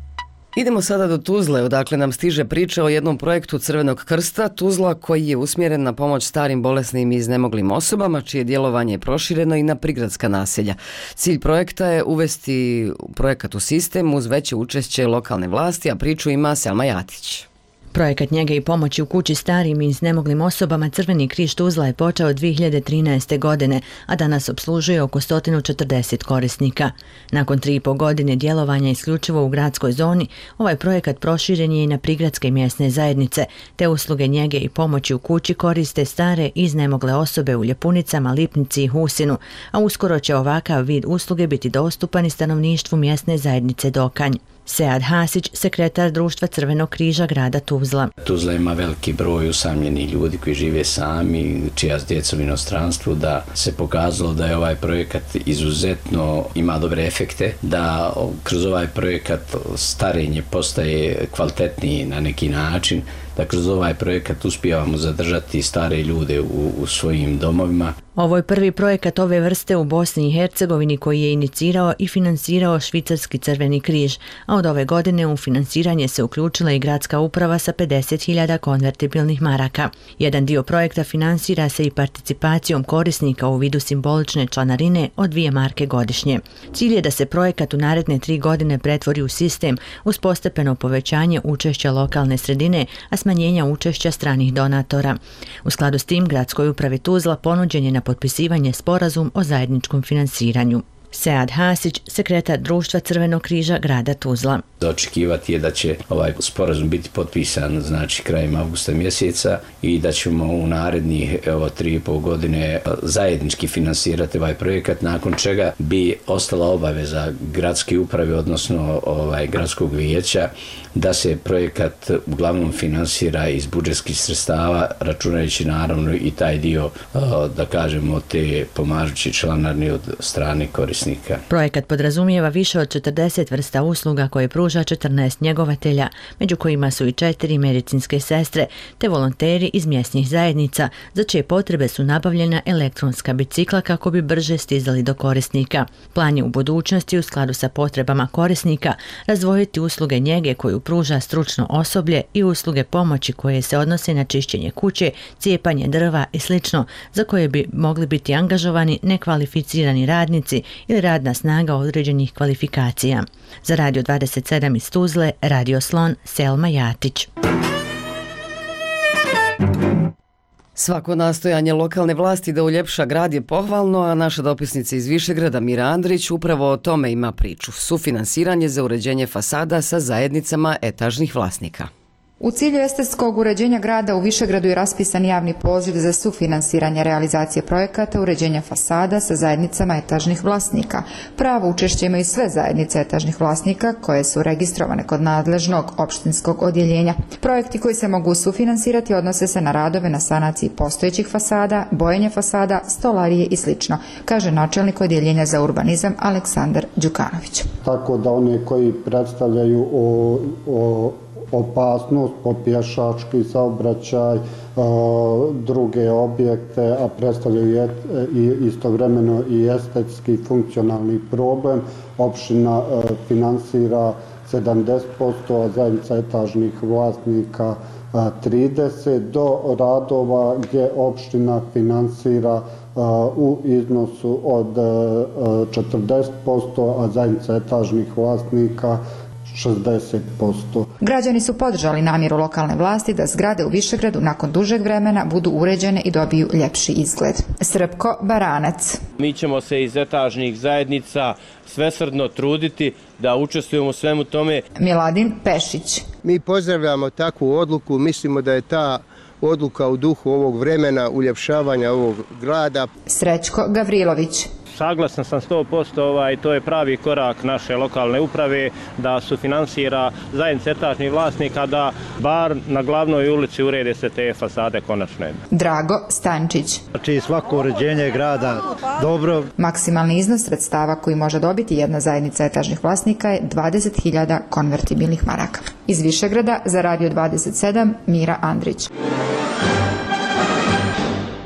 Idemo sada do Tuzle, odakle nam stiže priča o jednom projektu Crvenog krsta Tuzla koji je usmjeren na pomoć starim, bolesnim i iznemoglim osobama, čije djelovanje je prošireno i na prigradska naselja. Cilj projekta je uvesti projekat u sistem uz veće učešće lokalne vlasti, a priču ima Selma Jatić. Projekat njege i pomoći u kući starim i iznemoglim osobama Crveni križ Tuzla je počeo 2013. godine, a danas obslužuje oko 140 korisnika. Nakon 3,5 godine djelovanja isključivo u gradskoj zoni, ovaj projekat proširen je i na prigradske mjesne zajednice, te usluge njege i pomoći u kući koriste stare i iznemogle osobe u Ljepunicama, Lipnici i Husinu, a uskoro će ovakav vid usluge biti dostupan i stanovništvu mjesne zajednice Dokanj. Sead Hasić, sekretar društva Crvenog križa grada Tuzla. Tuzla ima veliki broj usamljenih ljudi koji žive sami, čija s djecom u inostranstvu, da se pokazalo da je ovaj projekat izuzetno ima dobre efekte, da kroz ovaj projekat starenje postaje kvalitetniji na neki način, da kroz ovaj projekat uspijevamo zadržati stare ljude u svojim domovima. Ovo je prvi projekat ove vrste u Bosni i Hercegovini koji je inicirao i finansirao Švicarski Crveni križ, a od ove godine u finansiranje se uključila i gradska uprava sa 50.000 konvertibilnih maraka. Jedan dio projekta finansira se i participacijom korisnika u vidu simbolične članarine od 2 marke godišnje. Cilj je da se projekat u naredne 3 godine pretvori u sistem uz postepeno povećanje učešća lokalne sredine, a smanjenja učešća stranih donatora. U skladu s tim, gradskoj upravi Tuzla ponuđen je na potpisivanje sporazum o zajedničkom finansiranju. Sead Hasić, sekretar društva Crvenog križa grada Tuzla. Očekivati je da će ovaj sporazum biti potpisan krajem avgusta mjeseca i da ćemo u narednih 3,5 godine zajednički finansirati ovaj projekat, nakon čega bi ostala obaveza gradske uprave, odnosno gradskog vijeća, da se projekat uglavnom finansira iz budžetskih sredstava, računajući naravno i taj dio, da kažemo, te pomažući članarni od strane korisnika. Projekat podrazumijeva više od 40 vrsta usluga koje pruža 14 njegovatelja, među kojima su i 4 medicinske sestre, te volonteri iz mjesnih zajednica, za čije potrebe su nabavljena elektronska bicikla kako bi brže stizali do korisnika. Plan je u budućnosti, u skladu sa potrebama korisnika, razdvojiti usluge njege koju pruža stručno osoblje i usluge pomoći koje se odnose na čišćenje kuće, cijepanje drva i sl., za koje bi mogli biti angažovani nekvalificirani radnici ili radna snaga određenih kvalifikacija. Za Radio 27 iz Tuzle, Radio Slon, Selma Jatić. Svako nastojanje lokalne vlasti da uljepša grad je pohvalno, a naša dopisnica iz Višegrada Mira Andrić upravo o tome ima priču. Sufinansiranje za uređenje fasada sa zajednicama etažnih vlasnika. U cilju estetskog uređenja grada u Višegradu je raspisan javni poziv za sufinansiranje realizacije projekata uređenja fasada sa zajednicama etažnih vlasnika. Pravo učešće imaju sve zajednice etažnih vlasnika koje su registrovane kod nadležnog opštinskog odjeljenja. Projekti koji se mogu sufinansirati odnose se na radove na sanaciji postojećih fasada, bojenje fasada, stolarije i sl., kaže načelnik odjeljenja za urbanizam Aleksandar Đukanović. Tako da oni koji predstavljaju opasnost po pješački saobraćaj, druge objekte, a predstavljaju istovremeno i estetski funkcionalni problem. Opština finansira 70%, a zajednica etažnih vlasnika 30%, do radova gdje opština finansira u iznosu od 40%, a zajednica etažnih vlasnika 60%. Građani su podržali namjeru lokalne vlasti da zgrade u Višegradu nakon dužeg vremena budu uređene i dobiju ljepši izgled. Srpko Baranac. Mi ćemo se iz etažnih zajednica svesrdno truditi da učestvujemo u svemu tome. Miladin Pešić. Mi pozdravljamo takvu odluku, mislimo da je ta odluka u duhu ovog vremena uljepšavanja ovog grada. Srećko Gavrilović. Saglasan sam 100%, to je pravi korak naše lokalne uprave da sufinansira zajednice etažnih vlasnika da bar na glavnoj ulici urede se te fasade konačno. Drago Stančić. Znači svako uređenje grada dobro. Maksimalni iznos sredstava koji može dobiti jedna zajednica etažnih vlasnika je 20.000 konvertibilnih maraka. Iz Višegrada za Radio 27 Mira Andrić.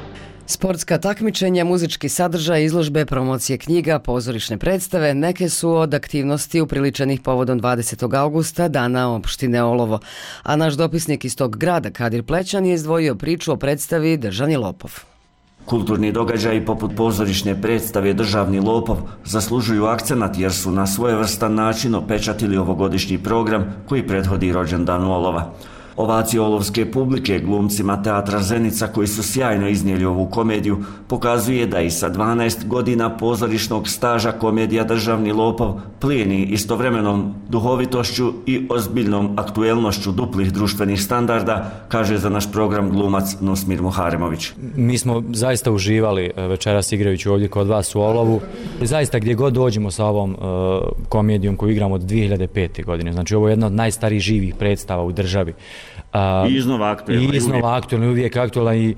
Sportska takmičenja, muzički sadržaj, izložbe, promocije knjiga, pozorišne predstave, neke su od aktivnosti upriličenih povodom 20. augusta, dana opštine Olovo. A naš dopisnik iz tog grada, Kadir Plećan, je izdvojio priču o predstavi Državni lopov. Kulturni događaji poput pozorišne predstave Državni lopov zaslužuju akcenat jer su na svojevrstan način opečatili ovogodišnji program koji prethodi rođendanu Olova. Ovacije olovske publike glumcima teatra Zenica koji su sjajno iznijeli ovu komediju pokazuje da i sa 12 godina pozorišnog staža komedija Državni lopov plijeni istovremenom duhovitošću i ozbiljnom aktuelnošću duplih društvenih standarda, kaže za naš program glumac Nusmir Muharemović. Mi smo zaista uživali večeras igrajući ovdje kod vas u Olovu. Zaista gdje god dođemo sa ovom komedijom koju igramo od 2005. godine. Znači ovo je jedna od najstarijih živih predstava u državi. I iznova aktuelna. I iznova aktuelna, uvijek aktuelna i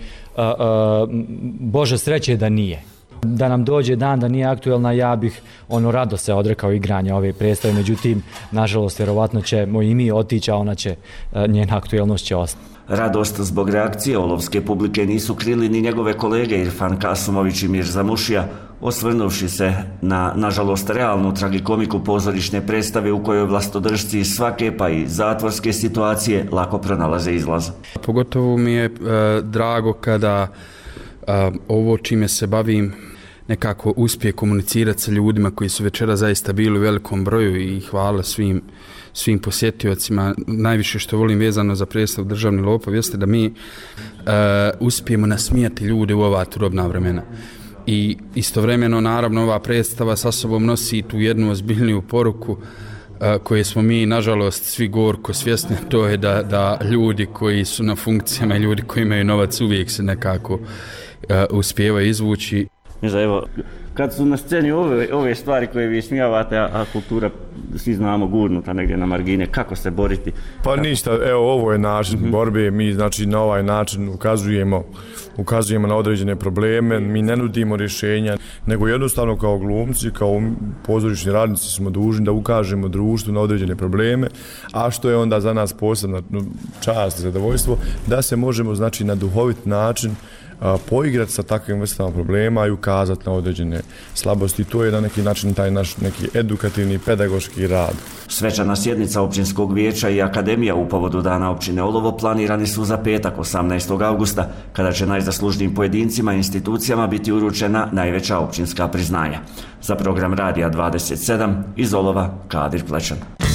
Bože sreće da nije. Da nam dođe dan da nije aktuelna, ja bih rado se odrekao igranja ove predstave, međutim, nažalost, vjerovatno ćemo i mi otići, a ona će, njena aktuelnost će ostati. Radost zbog reakcije olovske publike nisu krili ni njegove kolege Irfan Kasumović i Mirza Mušija, osvrnuvši se na, nažalost, realnu tragikomiku pozorišne predstave u kojoj vlastodržci svake pa i zatvorske situacije lako pronalaze izlaz. Pogotovo mi je drago kada ovo čime se bavim nekako uspije komunicirati sa ljudima koji su večera zaista bili u velikom broju i hvala svim posjetiocima. Najviše što volim vezano za predstavu Državni lopov jeste da mi uspijemo nasmijati ljude u ova turobna vremena. I istovremeno, naravno, ova predstava sa sobom nosi tu jednu ozbiljniju poruku koje smo mi, nažalost, svi gorko svjesni, to je da ljudi koji su na funkcijama i ljudi koji imaju novac uvijek se nekako uspijevaju izvući. Evo, kad su na sceni ove stvari koje vi smijavate, a kultura, svi znamo, gurnuta negdje na margine, kako se boriti? Pa ništa, evo, ovo je način borbe, mi znači na ovaj način ukazujemo na određene probleme, mi ne nudimo rješenja, nego jednostavno kao glumci, kao pozorišni radnici smo dužni da ukažemo društvu na određene probleme, a što je onda za nas posebna čast i zadovoljstvo, da se možemo znači na duhovit način poigrati sa takvim vrstama problema i ukazati na određene slabosti. To je na neki način taj naš neki edukativni, pedagoški rad. Svečana sjednica općinskog vijeća i akademija u povodu Dana općine Olovo planirani su za petak 18. augusta, kada će najzaslužnijim pojedincima i institucijama biti uručena najveća općinska priznanja. Za program Radija 27 iz Olova, Kadir Plećan.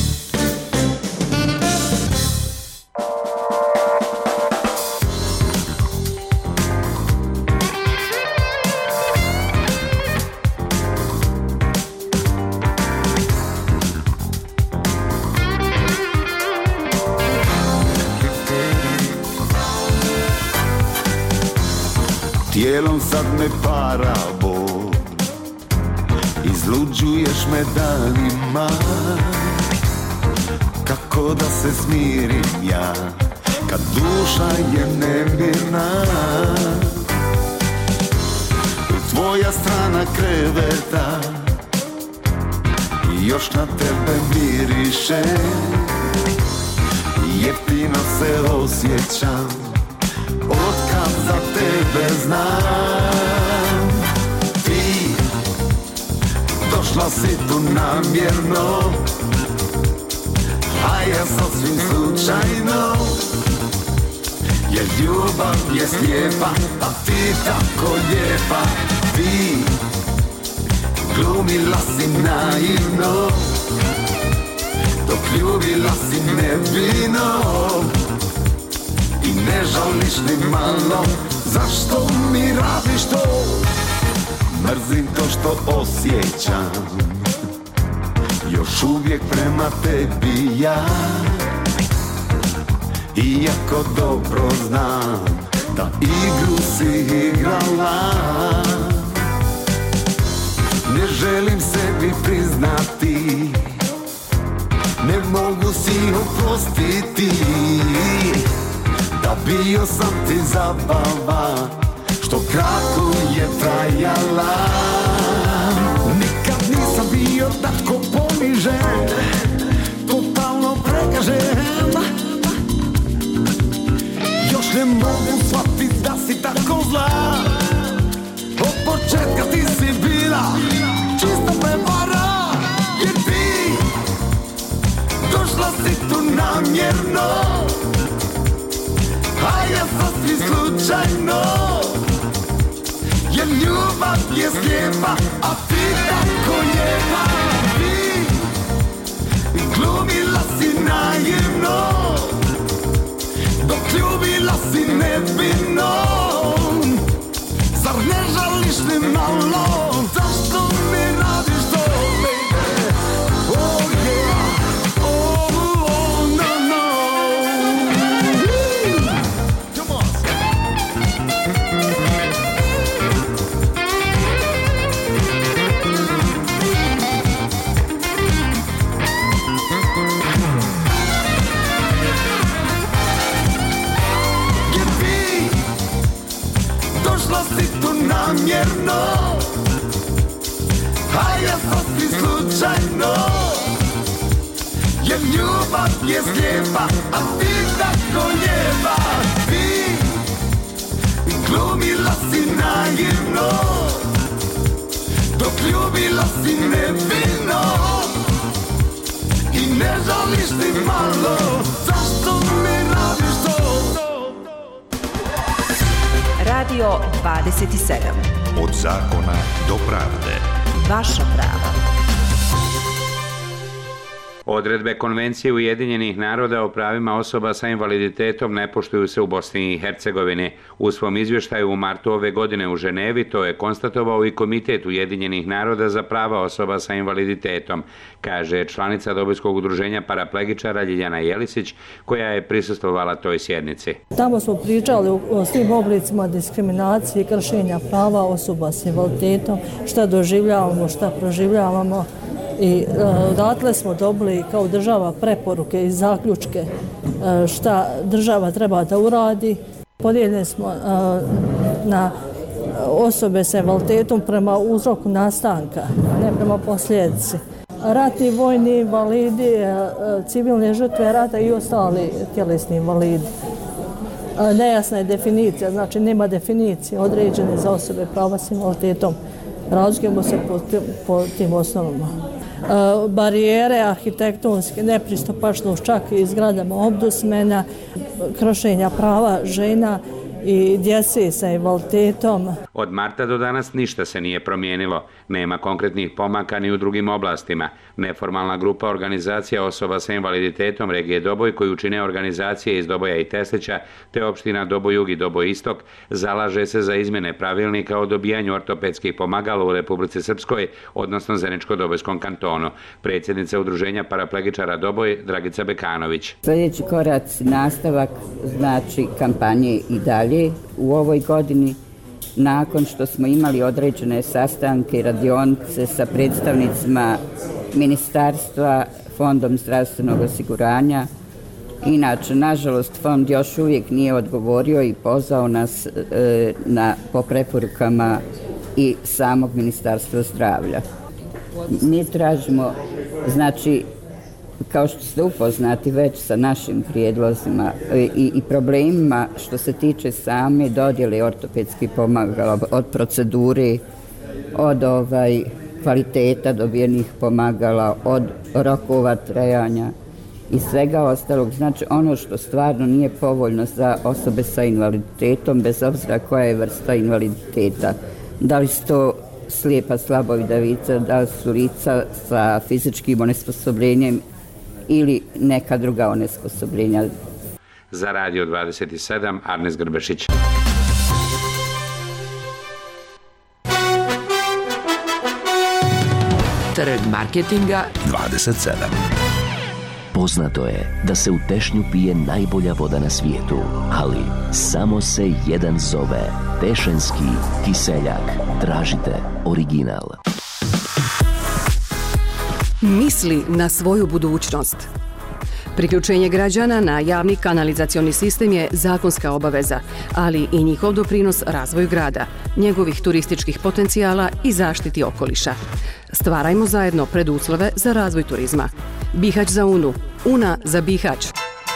Tijelom sad me para bol, izluđuješ me danima. Kako da se smirim ja, kad duša je nemirna. Tvoja strana kreveta još na tebe miriše. Jeftino se osjećam otkad za tebe znam. Ti došla si tu namjerno, a ja sasvim slučajno. Jer ljubav je slijepa, a ti tako lijepa. Ti glumila si naivno, dok ljubila si nevino. I ne žališ ni malo, zašto mi radiš to? Mrzim to što osjećam, još uvijek prema tebi ja. Iako dobro znam da igru si igrala. Ne želim sebi priznati, ne mogu si oprostiti. Da bio sam ti zabava, što kratko je trajala. Nikad nisam bio tako ponižen, totalno prekažen. Još ne mogu shvatit da si tako zla. slučajno, jer ljubav je slijepa, a ti tako lijepa. Ti glumila si naivno, dok ljubila si nevino. Zar ne žališ ni malo, zašto mi radiš to, baby? Oh yeah, oh no no. Come on. Jer ti došla si tu namjerno, a ja sasvim slučajno, jer ljubav je slijepa, a ti tako lijepa. Ti glumila si naivno, dok ljubila si nevino. I ne žališ ni malo, zašto mi radiš to? Radio 27. Od zakona do pravde. Vaša prava. Odredbe Konvencije Ujedinjenih naroda o pravima osoba sa invaliditetom ne poštuju se u Bosni i Hercegovini. U svom izvještaju u martu ove godine u Ženevi to je konstatovao i Komitet Ujedinjenih naroda za prava osoba sa invaliditetom, kaže članica Dobojskog udruženja paraplegičara Ljiljana Jelisić, koja je prisustvovala toj sjednici. Tamo smo pričali o svim oblicima diskriminacije i kršenja prava osoba s invaliditetom, šta doživljavamo, šta proživljavamo. I odatle smo dobili kao država preporuke i zaključke šta država treba da uradi. Podijeljeni smo na osobe sa invaliditetom prema uzroku nastanka, ne prema posljedici. Ratni vojni invalidi, civilne žrtve rata i ostali tjelesni invalidi. Nejasna je definicija, znači nema definicije određene za osobe prava s invaliditetom. Razlikujemo se po tim osnovama. Barijere arhitektonske, nepristupačnost čak i zgradama ombudsmana, kršenja prava žena i djece sa invaliditetom. Od marta do danas ništa se nije promijenilo. Nema konkretnih pomaka ni u drugim oblastima. Neformalna grupa organizacija osoba sa invaliditetom regije Doboj, koju čine organizacije iz Doboja i Teslića, te opština Doboj Jug i Doboj Istok, zalaže se za izmjene pravilnika o dobijanju ortopedskih pomagala u Republici Srpskoj, odnosno Zeničko-Dobojskom kantonu. Predsjednica udruženja paraplegičara Doboj, Dragica Bekanović. Sljedeći korac, nastavak, znači kampanje i dalje u ovoj godini. Nakon što smo imali određene sastanke i radionice sa predstavnicima Ministarstva, Fondom zdravstvenog osiguranja. Inače, nažalost, fond još uvijek nije odgovorio i pozvao nas po preporukama i samog Ministarstva zdravlja. Mi tražimo, znači, kao što ste upoznati već sa našim prijedlozima i problemima što se tiče same dodjele ortopedskih pomagala, od procedure, od kvaliteta dobijenih pomagala, od rokova trajanja i svega ostalog. Znači ono što stvarno nije povoljno za osobe sa invaliditetom, bez obzira koja je vrsta invaliditeta. Da li su to slijepa, slabovidavica, da li su lica sa fizičkim onesposobljenjem ili neka druga onesposobljenja. Za Radio 27, Arnes Grbešić. Trg marketinga 27. Poznato je da se u Tešnju pije najbolja voda na svijetu, ali samo se jedan zove Tešenski kiseljak. Tražite original. Misli na svoju budućnost. Priključenje građana na javni kanalizacioni sistem je zakonska obaveza, ali i njihov doprinos razvoju grada, njegovih turističkih potencijala i zaštiti okoliša. Stvarajmo zajedno preduslove za razvoj turizma. Bihać za Unu, Una za Bihać.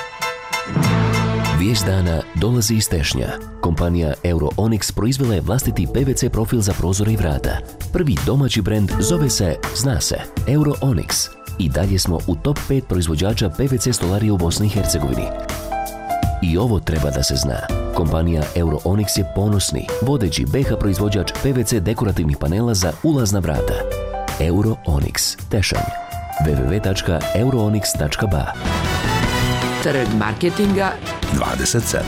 Vijest dana dolazi iz Tešnja. Kompanija Euro-Onyx proizvela je vlastiti PVC profil za prozore i vrata. Prvi domaći brend zove se, zna se, Euro-Onyx. I dalje smo u top 5 proizvođača PVC stolarije u Bosni i Hercegovini. I ovo treba da se zna. Kompanija Euroonyx je ponosni, vodeći BiH proizvođač PVC dekorativnih panela za ulazna vrata. Euroonyx, Tešanj. www.euroonyx.ba. Trg marketinga 27.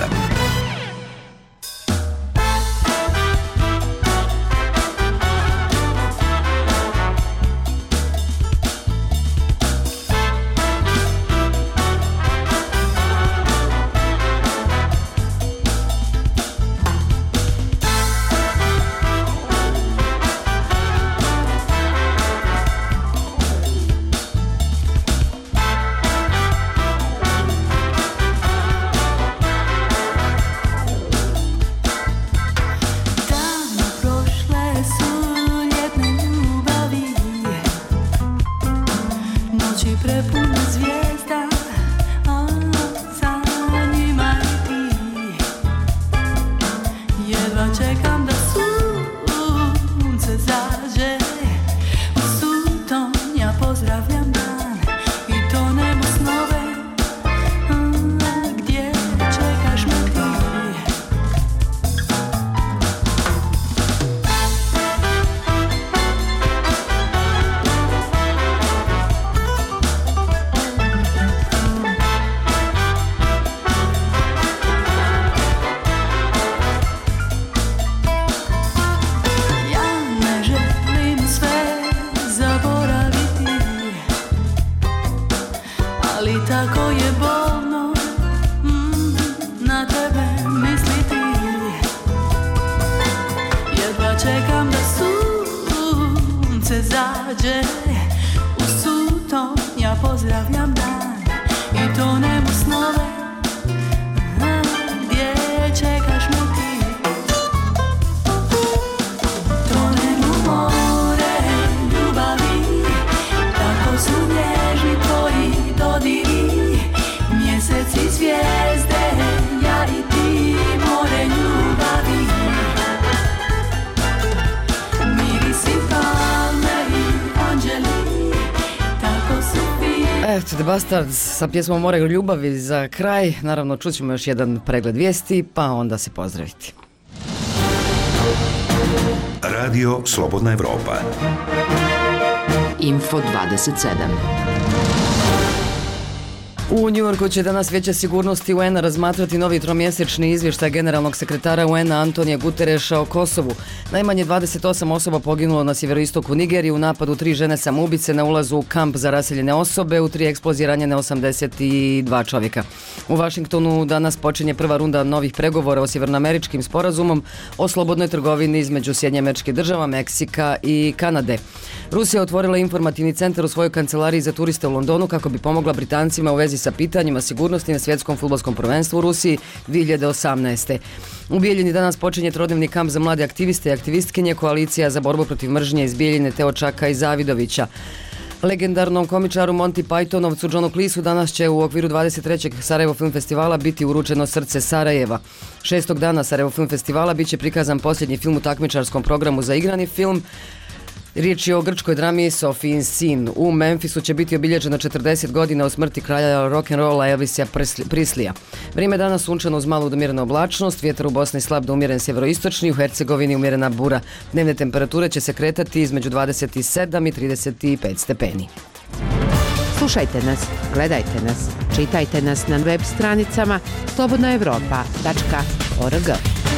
The Bastards sa pjesmom More ljubavi za kraj. Naravno, čućemo još jedan pregled vijesti, pa onda se pozdraviti. Radio Slobodna Evropa. Info 27. U Njujorku će danas Vijeće sigurnosti UN-a razmatrati novi tromjesečni izvještaj generalnog sekretara UN-a Antonija Gutereša o Kosovu. Najmanje 28 osoba poginulo na sjeveroistoku Nigerije u napadu 3 žene samoubice na ulazu u kamp za raseljene osobe, u 3 eksplozije ranjene 82 čovjeka. U Vašingtonu danas počinje prva runda novih pregovora o sjevernoameričkim sporazumom o slobodnoj trgovini između Sjedinjenih Američkih Država, Meksika i Kanade. Rusija otvorila informativni centar u svojoj kancelariji za turiste u Londonu kako bi pomogla Britancima u vezi sa pitanjima sigurnosti na svjetskom fudbalskom prvenstvu u Rusiji 2018. U Bijeljini danas počinje trodnevni kamp za mlade aktiviste i aktivistkinje Koalicija za borbu protiv mržnje iz Bijeljine, Teočaka i Zavidovića. Legendarnom komičaru Monty Pythonovcu Johnu Cleeseu danas će u okviru 23. Sarajevo Film Festivala biti uručeno Srce Sarajeva. 6. dana Sarajevo Film Festivala bit će prikazan posljednji film u takmičarskom programu za igrani film. Riječ je o grčkoj drami Sophiin Sin. U Memphisu će biti obilježeno 40 godina od smrti kralja rock'n'rolla Elvisa Preslija. Vrijeme danas sunčano uz malu do umjerenu oblačnost, vjetar u Bosni slab do umjeren sjeveroistočni, u Hercegovini umjerena bura. Dnevne temperature će se kretati između 27 i 35 stepeni. Slušajte nas, gledajte nas, čitajte nas na web stranicama slobodnaevropa.org.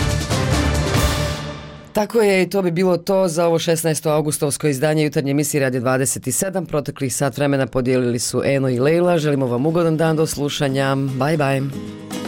Tako je, i to bi bilo to za ovo 16. augustovsko izdanje jutarnje emisije Radio 27. Proteklih sat vremena podijelili su Eno i Lejla. Želimo vam ugodan dan, do slušanja. Bye bye.